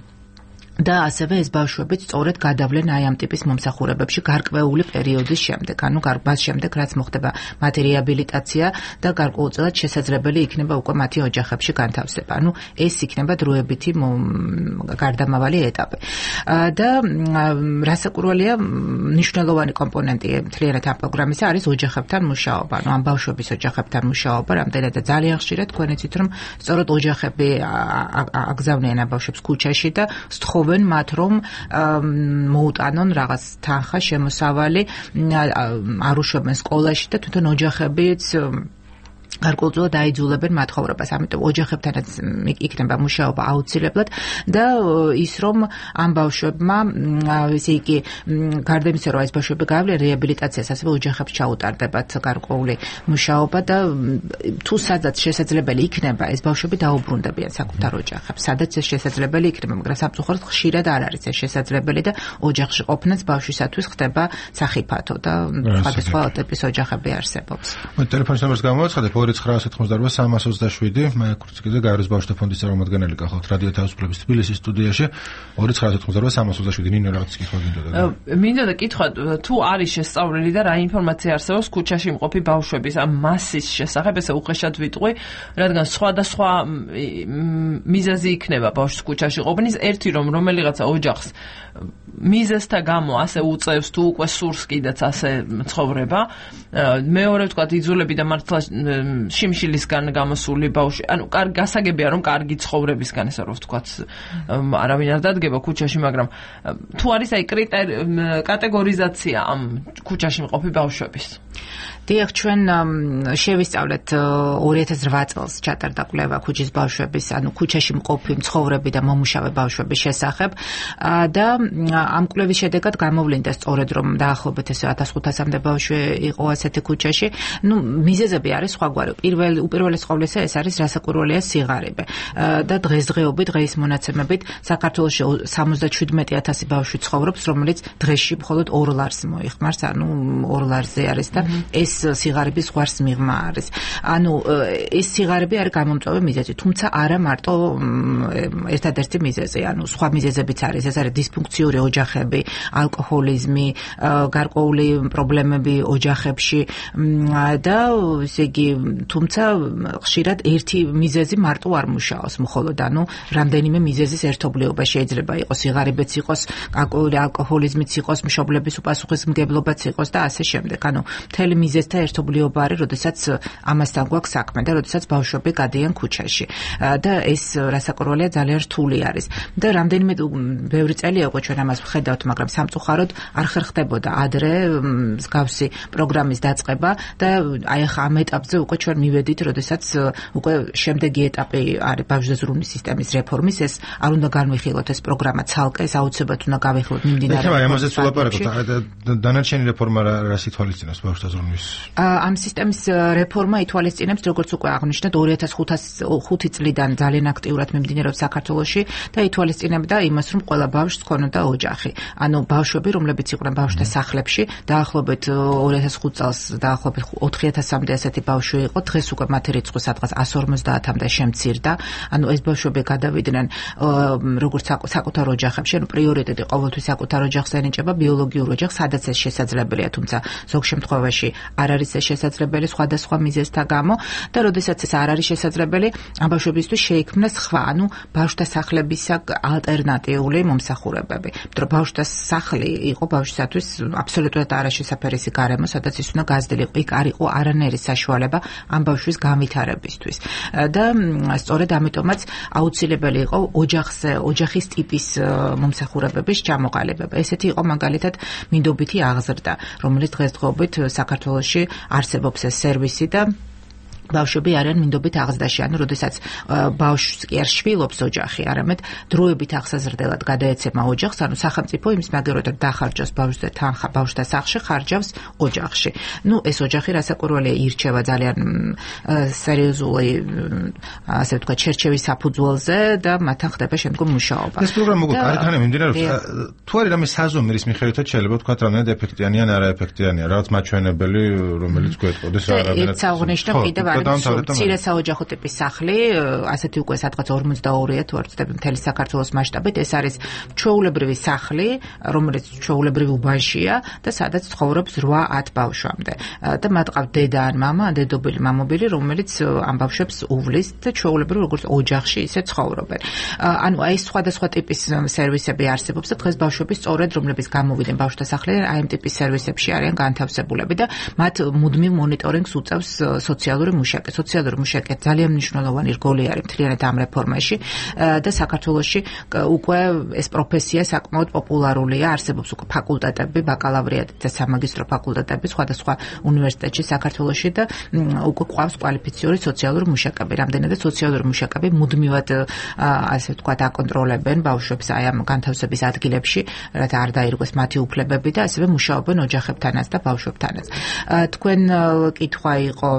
და ასევე ეს ბავშვები სწორედ გადავლენ აი ამ ტიპის მომსახურებებში გარკვეული პერიოდის შემდეგ, ანუ მას შემდეგ, რაც მოხდება მათი რეაბილიტაცია და გარკვეულწილად შესაძლებელი იქნება უკვე მათი ოჯახებში განთავსება. ანუ ეს იქნება დროებითი გარდამავალი ეტაპი. და რასაკვირველია, მნიშვნელოვანი კომპონენტი მთლიანად ამ პროგრამისა არის ოჯახებთან მუშაობა. ანუ ამ ბავშვების ოჯახებთან მუშაობა, რამდენად და ძალიან ხშირად თქვენ იცით, რომ სწორედ ოჯახები აგზავნიან ამ ბავშვებს ქუჩაში და სთხოვენ მათ რომ მოუტანონ რაღაც თანხა, შემოსავალი, არ უშვებენ სკოლაში და თვითონ ოჯახებიც გარკვეულწილად აიძულებენ მათხოვრებას. ამიტომ ოჯახებთანაც იქნება მუშაობა აუცილებლად და ის რომ ამ ბავშვებმა, ესე იგი, გარდა იმისა, რომ ეს ბავშვები გაავლენ რეაბილიტაციას, ასევე ოჯახებს ჩაუტარდებათ გარკვეული მუშაობა და თუ სადაც შესაძლებელი იქნება, ეს ბავშვები დაუბრუნდებიან საკუთარ ოჯახებს. სადაც ეს შესაძლებელი იქნება, მაგრამ სამწუხაროდ ხშირად არ არის ეს შესაძლებელი და ოჯახში ყოფნაც ბავშვისათვის ხდება სახიფათო და სხვადასხვა ტიპის ოჯახები არსებობს. მე ტელეფონის ნომერს გამოვაცხადებ ორი ცხრა ათმოცდაოთხ სამას ოცდაშვიდი, მე კურციკიძე გაეროს ბავშვთა ფონდის წარმომადგენელი გახავთ რადიო თავისუფლების თბილისის სტუდიაში. ორი ცხრა ათმოცდაოთხ სამას ოცდაშვიდი. ნინო რაღაც კითხვა გინდოდა? მინდოდა კითხვა, თუ არის შესწავლილი და რა ინფორმაცია არსებობს ქუჩაში მყოფი ბავშვების ამ მასის შესახებ, ესე უხეშად ვიტყვი, რადგან სხვადასხვა მიზეზი იქნება ბავშვს ქუჩაში ყოფნის. ერთი რომ რომელიღაცა ოჯახს მიზეზთა გამო ასე უწევს თუ უკვე სურს კიდეც ასე ცხოვრება. მეორე ვთქვათ, იძულები და მართლა შიმშილისგან გამოსული ბავშვი, ანუ კარგი გასაგებია რომ კარგი ცხოვრებისგან, ესე რომ ვთქვათ, არავინ არ დადგება ქუჩაში, მაგრამ თუ არის აი კატეგორიზაცია ამ ქუჩაში მყოფი ბავშვების. დიახ, ჩვენ შევისწავლეთ ორი ათას რვა წელს ჩატარდა კვლევა ქუჩის ბავშვების, ანუ ქუჩაში მყოფი მცხოვრები და მომუშავე ბავშვების შესახებ და ამ კვლევის შედეგად გამოვლინდა სწორედ რომ დაახლოებით ესე ათას ხუთასამდე ბავშვი იყო ასეთი ქუჩაში. ნუ მიზეზები არის სხვაგვარი. პირველ უპირველეს ყოვლისა ეს არის რასაკვირველია სიღარიბე. და დღესდღეობით, დღეის მონაცემებით საქართველოში სამოცდაშვიდმეტი ათასი ბავშვი ცხოვრობს, რომელიც დღეში მხოლოდ ორ ლარს მოიხმარს, ანუ ორ ლარზე არის და ეს სიღარიბის ზღვარს მიღმა არის. ანუ ეს სიღარიბე არის გამომწვევი მიზეზი, თუმცა არა მარტო ერთადერთი მიზეზი, ანუ სხვა მიზეზებიც არის. ეს არის დისფუნქციური ოჯახები, ალკოჰოლიზმი, გარკვეული პრობლემები ოჯახებში და ესე იგი, თუმცა ხშირად ერთი მიზეზი მარტო არ მუშაობს, მხოლოდ ანუ რამდენიმე მიზეზის ერთობლიობა შეიძლება იყოს, სიღარიბეც იყოს, ალკოჰოლიზმიც იყოს, მშობლების უპასუხისმგებლობაც იყოს და ასე შემდეგ. ანუ მთელი მიზეზთა ერთობლიობა არის, როდესაც ამასთან გვაქვს საქმე და როდესაც ბავშვები გადიან ქუჩაში. და ეს რასაკვირველია ძალიან რთული არის. და რამდენიმე ბევრი წელია უკვე ჩვენ ამას ვხედავთ, მაგრამ სამწუხაროდ არ ხერხდებოდა ადრე მსგავსი პროგრამის დაწყება და აი ახლა ამ ეტაპზე უკვე ჩვენ მივედით, როდესაც უკვე შემდეგი ეტაპი არის ბავშვზრუნვის სისტემის რეფორმის, ეს არ უნდა განვიხილოთ ეს პროგრამა ცალკე, ეს აუცილებლად უნდა გავიხილოთ მიმდინარე. ეხლა ამაზეც ვლაპარაკობთ, დანარჩენი რეფორმა რას ითვალისწინებს ბავშვზრუნვის? ამ სისტემის რეფორმა ითვალისწინებს, როგორც უკვე აღნიშნეთ, ორი ათას ხუთი წლიდან ძალიან აქტიურად მიმდინარეობს საქართველოში და ითვალისწინებდა იმას, რომ ყველა ბავშვს ჰქონოდა ოჯახი. ანუ ბავშვები, რომლებიც იყვნენ ბავშვთა სახლებში, დაახლოებით ორი ათას ხუთი წელს დაახლოებით ოთხი ათასამდე ასეთი ბავშვი იყო, დღეს უკვე მათი რიცხვი სადღაც εκατს ორმოცდაათამდე შემცირდა. ანუ ეს ბავშვები გადავიდნენ როგორც საკუთარ ოჯახებში, ანუ პრიორიტეტი ყოველთვის საკუთარ ოჯახს ენიჭება, ბიოლოგიურ ოჯახს, სადაც ეს შესაძლებელია, თუმცა ზოგ შემთხვევაში არ არის ეს შესაძლებელი სხვადასხვა მიზეზთა გამო და როდესაც ეს არ არის შესაძლებელი, ამ ბავშვებისთვის შეიქმნა სხვა, ანუ ბავშვთა სახლებისა ალტერნატიული მომსახურებები. მეტყვი ბავშვთა სახლი იყო ბავშვისათვის აბსოლუტურად არაშესაფერისი გარემო, სადაც ის უნდა გაზრდილიყო. იქ არ იყო არანაირი საშუალება ამ ბავშვის განვითარებისთვის. და სწორედ ამიტომაც აუცილებელი იყო ოჯახზე, ოჯახის ტიპის მომსახურებების ჩამოყალიბება. ესეთი იყო მაგალითად მინდობითი აღზრდა, რომელიც დღესდღეობით საქართველოში არსებობს ეს სერვისი და ბავშვები არიან მინდობით აღზრდაში, ანუ როდესაც ბავშვს კი არ შვილობს ოჯახი, არამედ დროებით აღსაზრდელად გადაეცემა ოჯახს, ანუ სახელმწიფო იმის მაგეროდად დახარჯავს ბავშვზე თანხა ბავშვთა სახლში, ხარჯავს ოჯახში. ნუ ეს ოჯახი რასაკვირველია ირჩევა ძალიან სერიოზული, ასე ვთქვათ, შერჩევის საფუძველზე და მათთან ხდება შემდგომ მუშაობა. ეს პროგრამა უკვე კარგად მიმდინარეობს. თუ არის რამე საზომი, რის მიხედვითაც შეიძლება ვთქვათ, რამდენად ეფექტიანია ან არაეფექტიანია, რაღაც მაჩვენებელი, რომელიც გვეტყოდეს რა რამდენად. ერთ საღვნიშნო კიდევ მცირე საოჯახო ტიპის სახლი, ასეთი უკვე სადღაც ორმოცდაორია თუ არ ვცდები მთელი საქართველოს მასშტაბით, ეს არის ჩვეულებრივი სახლი, რომელიც ჩვეულებრივ უბანშია და სადაც ცხოვრობს რვა ათ ბავშვამდე. და მათ ყავთ დედა ან მამა, ან დედობილი, მამობილი, რომელიც ამ ბავშვებს უვლის და ჩვეულებრივ როგორც ოჯახში ისე ცხოვრობენ. ანუ აი ეს სხვადასხვა ტიპის სერვისები არსებობს და დღეს ბავშვები სწორედ რომლებიც გამოვიდნენ ბავშვთა სახლიდან, აი ამ ტიპის სერვისებში არიან განთავსებულები და მათ მუდმივ მონიტორინგს უწევს სოციალური მუშაკი. სოციალური მუშაკი ძალიან მნიშვნელოვანი რგოლი არის მთლიანად ამ რეფორმაში და საქართველოში უკვე ეს პროფესია საკმაოდ პოპულარულია, არსებობს უკვე ფაკულტეტები, ბაკალავრიატი და სამაგისტრო ფაკულტეტები სხვადასხვა უნივერსიტეტში საქართველოში და უკვე ყავს კვალიფიციური სოციალური მუშაკები. რამდენადაც სოციალური მუშაკები მუდმივად ასე ვთქვათ აკონტროლებენ ბავშვებს აი ამ განთავსების ადგილებში, რათა არ დაირღვეს მათი უფლებები და ასევე მუშაობენ ოჯახებთანაც და ბავშვებთანაც. თქვენ კითხვა იყო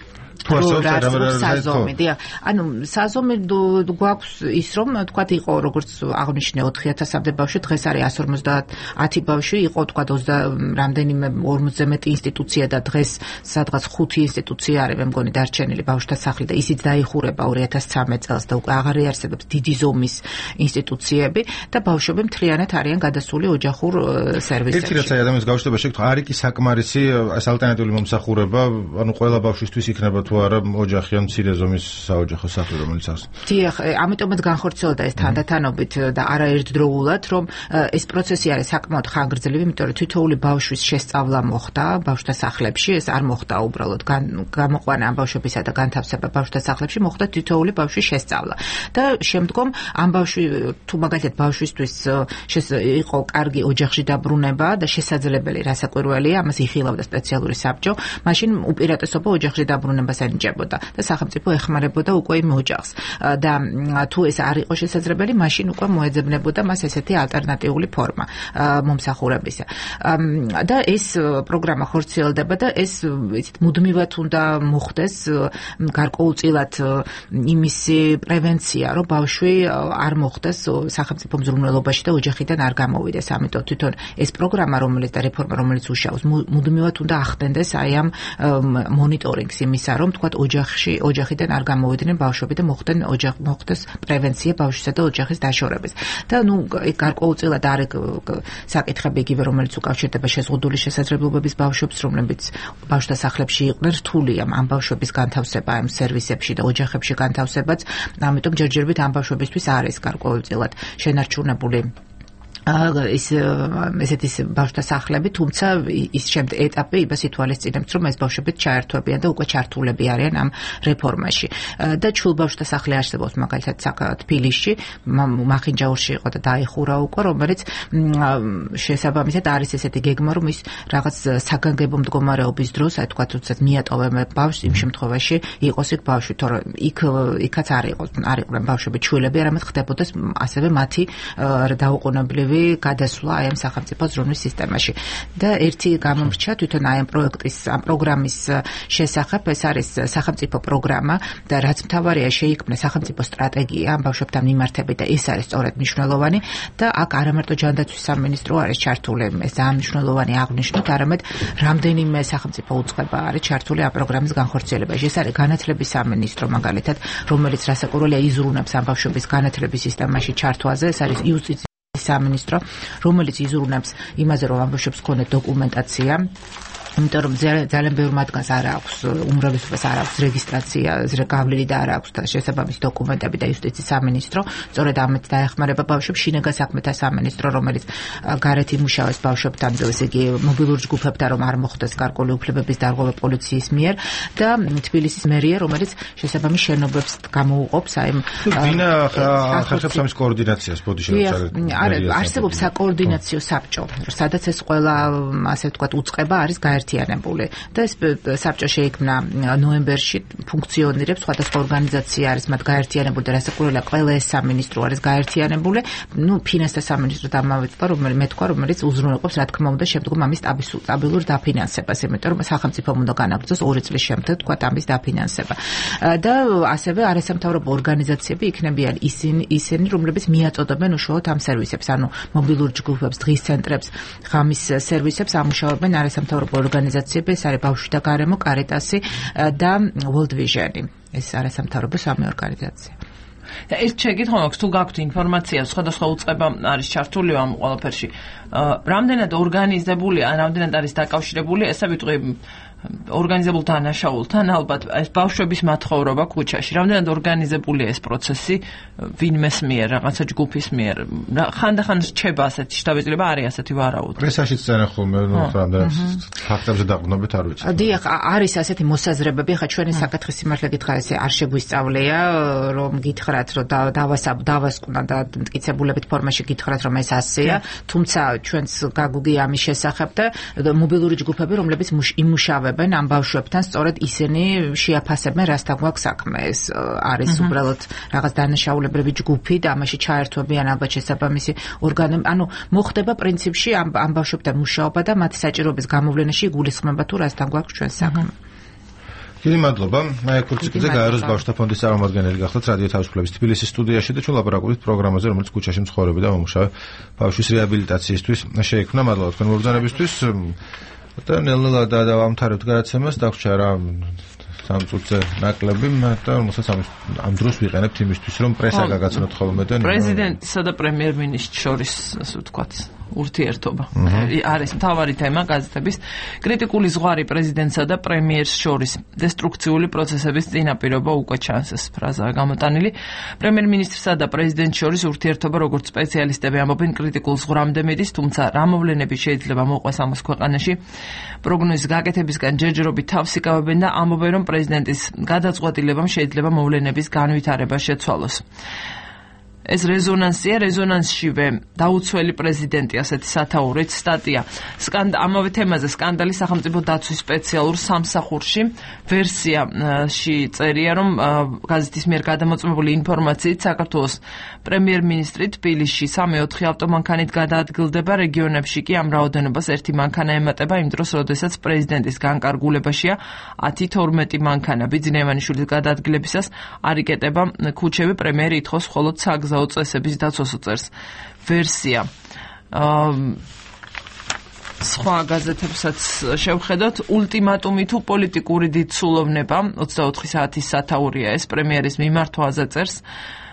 საზომი, დიახ. ანუ საზომი გვაქვს ის, რომ თქვათ იყო როგორც აღნიშნე ოთხი ათასამდე ბავშვი, დღეს არის εκατს ორმოცდაათი ბავშვი, იყო თქვათ რამდენიმე ორმოცზე მეტი ინსტიტუცია და დღეს სადღაც ხუთი ინსტიტუცია არის, მე მგონი დარჩენილი ბავშვთა სახლი და ისიც დაიხურება ორი ათას ცხრამეტ წელს და უკვე აღარ არსებობს დიდი ზომის ინსტიტუციები და ბავშვები მთლიანად არიან გადასული ოჯახურ სერვისებში. ერთი რაცა ადამიანს გავშტება შეგთქვა, არ იქ საკმარისი ეს ალტერნატიული მომსახურება, ანუ ყველა ბავშვისთვის იქნება თუ არა ოჯახი ან მცირე ზომის საოჯახო სახლი, რომელიც აქვს. დიახ, ამიტომაც განხორციელდა ეს თანდათანობით და არაერთდროულად, რომ ეს პროცესი არის საკმაოდ ხანგრძლივი, იმიტომ რომ თითოეული ბავშვის შესწავლა მოხდა ბავშვთა სახლებში, ეს არ მოხდა უბრალოდ გამოყვანა ამ ბავშვებისა და განთავსება ბავშვთა სახლებში, მოხდა თითოეული ბავშვის შესწავლა. და შემდგომ ამ ბავშვი თუ მაგალითად ბავშვისთვის იყო კარგი ოჯახში დაბრუნება და შესაძლებელი რასაკვირველია, ამას იხილავდა სპეციალური საბჭო, მაშინ უპირატესობა ოჯახში დაბრუნებას ენიჭებოდა და სახელმწიფო ეხმარებოდა უკვე იმ ოჯახს. და თუ ეს არ იყო შესაძლებელი, მაშინ უკვე მოეძებნებოდა მას ესეთი ალტერნატიული ფორმა მომსახურებისა. და ეს პროგრამა ხორციელდება და ეს იცით მუდმივად უნდა მოხდეს გარკვეულწილად იმისი პრევენცია, რომ ბავშვი არ მოხდეს სახელმწიფო მზრუნველობაში და ოჯახიდან არ გამოვიდეს. ამიტომ თვითონ ეს პროგრამა, რომელიც და რეფორმა, რომელიც უშავს, მუდმივად უნდა ახდენდეს აი ამ მონიტორინგს იმისა, რომ თქვათ ოჯახში, ოჯახიდან არ გამოვიდნენ ბავშვები და მოხდნენ ოჯახ მოხდეს პრევენცია ბავშვისა და ოჯახის დაშორების. და ნუ გარკვეულწილად არის საკითხები იგივე, რომელიც უკავშირდება შეზღუდული შესაძლებლობების ბავშვებს, რომლებიც ბავშვთა სახლებში იყვნენ, რთულია ამ ბავშვების განთავსება ამ სერვისებში და ოჯახებში განთავსებაც. ამიტომ ჯერჯერობით ამ ბავშვებისთვის არის გარკვეულწილად შენარჩუნებული ის ესეთი ბავშვთა სახლები, თუმცა ის შემდეგ ეტაპი იმას ითვალისწინებს, რომ ეს ბავშვები ჩაერთვებიან და უკვე ჩართულები არიან ამ რეფორმაში. და ჩულ ბავშვთა სახლი არსებობს მაგალითად თბილისში, მახინჯაურში იყო და დაიხურა უკვე, რომელიც შესაბამისად არის ესეთი გეგმა, რომ ის რაღაც საგანგებო მდგომარეობის დროს, აი თქვა თუცად მიატოვებენ ბავშვს იმ შემთხვევაში იყოს იქ ბავშვი, თორემ იქ იქაც არ იყო, არ იყვნენ ბავშვები ჩვილები, არამედ ხდებოდეს ასევე მათი დაუყოვნებლივი გადასვლა აი ამ სახელმწიფო ზრუნვის სისტემაში. და ერთი გამომრჩა თვითონ აი ამ პროექტის, ამ პროგრამის შესახებ, ეს არის სახელმწიფო პროგრამა და რაც მთავარია შეიქმნა სახელმწიფო სტრატეგია ამ ბავშვებთან მიმართებით და ეს არის სწორედ მნიშვნელოვანი და აქ არამარტო ჯანდაცვის სამინისტრო არის ჩართული, ეს ძალიან მნიშვნელოვანი აღნიშნოთ, არამედ რამდენიმე სახელმწიფო უწყება არის ჩართული ამ პროგრამის განხორციელებაში. ეს არის განათლების სამინისტრო მაგალითად, რომელიც რასაკვირველია იზრუნებს ამ ბავშვების განათლების სისტემაში ჩართვაზე, ეს არის იუსტიციის სამინისტრო, რომელიც იზრუნებს იმაზე, რომ ამ ბავშვებს ჰქონდეთ დოკუმენტაცია, იმიტომ რომ ძალიან ბევრ მათგანს არ აქვს უმრავლესობას არ აქვს რეგისტრაცია, გავლილი და არ აქვს და შესაბამისი დოკუმენტები და იუსტიციის სამინისტრო, სწორედ ამით დაეხმარება ბავშვებს შინაგან საქმეთა სამინისტრო, რომელიც გარეთ იმუშავებს ბავშვებთან, ესე იგი მობილურ ჯგუფებთან, რომ არ მოხდეს გარკვეული უფლებების დარღვევა პოლიციის მიერ და თბილისის მერია, რომელიც შესაბამის შენობებს გამოუყოფს აი ვინ ახერხებს ამის კოორდინაციას ბოდიშევსა არსებობს საკოორდინაციო საბჭო, სადაც ეს ყველა ასე ვთქვათ უწყება არის გაერთიანებული და ეს საბჭო შეიქმნა ნოემბერში, ფუნქციონირებს, სხვადასხვა ორგანიზაცია არის მათ გაერთიანებული და რასაკვირველია ყველა ეს სამინისტრო არის გაერთიანებული, ну ფინანსთა სამინისტრო დამავიწყდა, რომელიც მე თქვა, რომელიც უზრუნველყოფს რა თქმა უნდა შემდგომ ამის სტაბილურ დაფინანსებას, იმიტომ რომ სახელმწიფომ უნდა განაგრძოს ორი წლის შემდეგ თქვა ამის დაფინანსება. და ასევე არასამთავრობო ორგანიზაციები იქნებიან ისინი, ისინი რომლებიც მიაწოდებენ უშუალოდ ამ სერვისებს, ანუ მობილურ ჯგუფებს, დღის ცენტრებს, ღამის სერვისებს ამუშავებენ არასამთავრობო ორგანიზაციები, ეს არის ბავშვი და გარემო, კარიტასი და World Vision. ეს არასამთავრობო სამი ორგანიზაცია. და ერთ შეკითხვა მაქვს, თუ გაქვთ ინფორმაცია, სხვადასხვა უწყება არის ჩართული ამ ყველაფერში. რამდენად ორგანიზებულია, რამდენად არის დაკავშირებული, ესე ვიტყვი ორგანიზებულ დანაშაულთან, ალბათ ეს ბავშვების მათხოვრობა ქუჩაში, რამდენად ორგანიზებულია ეს პროცესი ვინმეს მიერ, რაღაცა ჯგუფის მიერ. ხანდახან რჩება ასეთი შთაბეჭდილება, არის ასეთი ვარაუდი. პრესაშიც წერენ ხოლმე, ნუ რამდენად ფაქტებზე დაყრდნობით არ ვიცი. დიახ, არის ასეთი მოსაზრებები, ხა ჩვენი საკითხის სიმართლე გითხრათ, ესე არ შეგვისწავლია, რომ გითხრათ, რომ დავასკვნა და მტკიცებულებით ფორმაში გითხრათ, რომ ეს ასეა, თუმცა ჩვენს გაგუგი ამის შესახებ და მობილური ჯგუფები, რომლებიც იმუშავებენ ამ ბავშვებთან, სწორედ ისინი შეაფასებენ, რასთან გვაქვს საქმე. ეს არის უბრალოდ რაღაც დანაშაულებრივი ჯგუფი და ამაში ჩაერთვებიან ალბათ შესაბამისი ორგანოები. ანუ მოხდება პრინციპში ამ ამ ბავშვებთან მუშაობა და მათი საჭიროების გამოვლენაში იგულისხმება თუ რასთან გვაქვს ჩვენ საქმე. დიდი მადლობა. მაია კურციკიძე გაეროს ბავშვთა ფონდის წარმომადგენელი გახლდათ რადიო თავისუფლების თბილისის სტუდიაში და ჩვენ ლაპარაკობთ პროგრამაზე, რომელიც ქუჩაში მცხოვრები და მომუშავე ბავშვის რეაბილიტაციისთვის შეიქმნა. მადლობა თქვენ მობრძანებისთვის. და ნელ-ნელა დავამთავრებთ გადაცემას, დაგვრჩა რა სამ წუთზე ნაკლები, და რომელსაც ამ დროს ვიყენებთ იმისთვის, რომ პრესა გაგაცნოთ ხოლმე და პრეზიდენტისა და პრემიერ-მინისტრის შორის, ასე ვთქვათ, ურთიერთობა. არის მთავარი თემა გაზეთების კრიტიკული ზღვარი პრეზიდენტსა და პრემიერს შორის დესტრუქციული პროცესების წინაპირობა უკვე ჩანს, ეს ფრაზაა გამოტანილი. პრემიერ-მინისტრსა და პრეზიდენტს შორის ურთიერთობა, როგორც სპეციალისტები ამბობენ, კრიტიკულ ზღვრამდე მიდის, თუმცა რა მოვლენები შეიძლება მოყვეს ამას ქვეყანაში, პროგნოზის გაკეთებისგან ჯერჯერობით თავს იკავებენ და ამბობენ, რომ პრეზიდენტის გადაწყვეტილებამ შეიძლება მოვლენების განვითარება შეცვალოს. ეს რეზონანსია, რეზონანსშივე დაუცველი პრეზიდენტი, ასეთი სათაურით სტატია. ამავე თემაზე სკანდალი სახელმწიფო დაცვის სპეციალურ სამსახურში ვერსიაში წერია, რომ გაზეთის მიერ გადამოწმებული ინფორმაციით საქართველოს პრემიერ-მინისტრი თბილისში სამი-ოთხი ავტომანქანით გადაადგილდება, რეგიონებში კი ამ რაოდენობას ერთი მანქანა ემატება იმ დროს, როდესაც პრეზიდენტის განკარგულებაშია ათი-თორმეტი მანქანა. ბიძინევანიშვილის გადაადგილებისას არ იკეტება ქუჩები, პრემიერი ითხოვს მხოლოდ საგზაო წესების დაცვას უწევს ვერსია. სხვა გაზეთებსაც შევხედოთ, ულტიმატუმი თუ პოლიტიკური დიდსულოვნება, ოცდაოთხი საათის სათაურია ეს პრემიერის მიმართვაზე წერს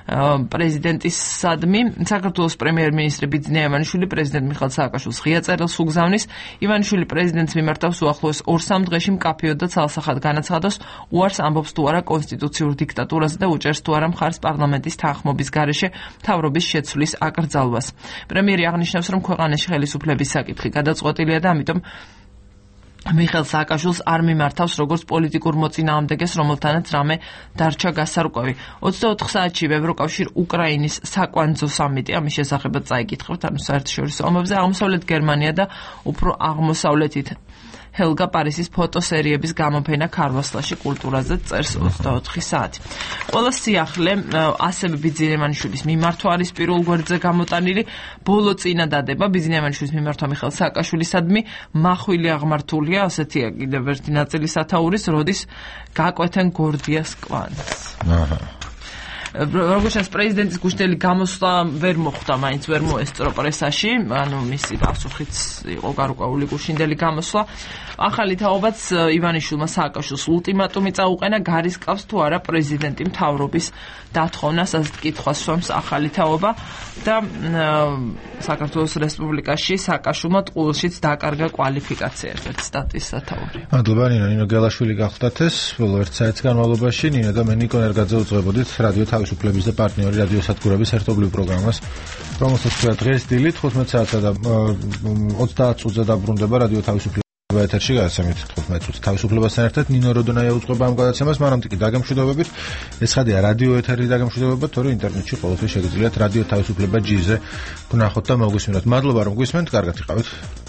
პრეზიდენტისადმი საქართველოს პრემიერ-მინისტრი ბიძინა ივანიშვილი პრეზიდენტ მიხეილ სააკაშვილის ღია წერილს უგზავნის. ივანიშვილი პრეზიდენტს მიმართავს უახლოეს ორ-სამ დღეში მკაფიოდ და ცალსახად განაცხადოს, უარს ამბობს თუ არა კონსტიტუციურ დიქტატურაზე და უჭერს თუ არა მხარს პარლამენტის თანხმობის გარეშე მთავრობის შეცვლის აკრძალვას. პრემიერი აღნიშნავს, რომ ქვეყანაში ხელისუფლების საკითხი გადაწყვეტილია და ამიტომ მიხეილ სააკაშვილს არ მიმართავს როგორც პოლიტიკურ მოწინააღმდეგეს, რომელთანაც რამე დარჩა გასარკვევი. ოცდაოთხ საათში ევროკავშირ უკრაინის საკვანძო სამიტი ამის შესახებაც წაიკითხავთ, ანუ საერთაშორისო ომებზე აღმოსავლეთ გერმანია და უფრო აღმოსავლეთით ჰელგა პარისის ფოტოსერიების გამოფენა ქარვასლაში კულტურაზე წერს ოცდაოთხი საათი. ყველა სიახლე ასევე ბიძინა ივანიშვილის მიმართვა არის პირველ გვერდზე გამოტანილი. ბოლო წინადადება ბიძინა ივანიშვილის მიმართვა მიხეილ სააკაშვილისადმი მახვილი აღმართულია, ასეთია კიდევ ერთი ნაწილი სათაურის, როდის გაკვეთენ გორდიას კვანძს. აჰა. როგორც ჩანს, პრეზიდენტის გუშინდელი გამოსვლა ვერ მოხვდა, მაინც ვერ მოესწრო პრესაში, ანუ მისი პასუხიც იყო გარკვეული გუშინდელი გამოსვლა. ახალი თაობაც ივანიშვილმა სააკაშვილს ულტიმატუმი წაუყენა, გარისკავს თუ არა პრეზიდენტი მთავრობის დათხოვნას, ასეთ კითხვას სვამს ახალი თაობა და საქართველოს რესპუბლიკაში სააკაშვილმა ტყუილშიც დაკარგა კვალიფიკაცია, ერთ სტატიის სათაური. მადლობა ნინო, ნინო გელაშვილი გახდათ ეს ბოლო ერთ საათის განმავლობაში. ნინო და მე ნიკო ერგაძე უძღვებოდით რადიო თავისუფლების და პარტნიორი რადიო სადგურების ერთობლივ პროგრამას, რომელსაც ქვია დღეს დილით თხუთმეტ საათსა და ოცდაათ წუთზე დაბრუნდება რადიო თავისუფლების ეთერში გასცემით თხუთმეტ წუთს თავისუფლებასთან ერთად. ნინო როდონაია უძღვება ამ გადაცემას, მანამდე კი დაგემშვიდობებით. ეს ხადია რადიო ეთერის დაგემშვიდობება, თორე ინტერნეტში ყოველთვის შეგიძლიათ რადიო თავისუფლება ჯი-ზე ვნახოთ და მოგვისმინოთ. მადლობა რომ გვისმენთ, კარგად იყავით.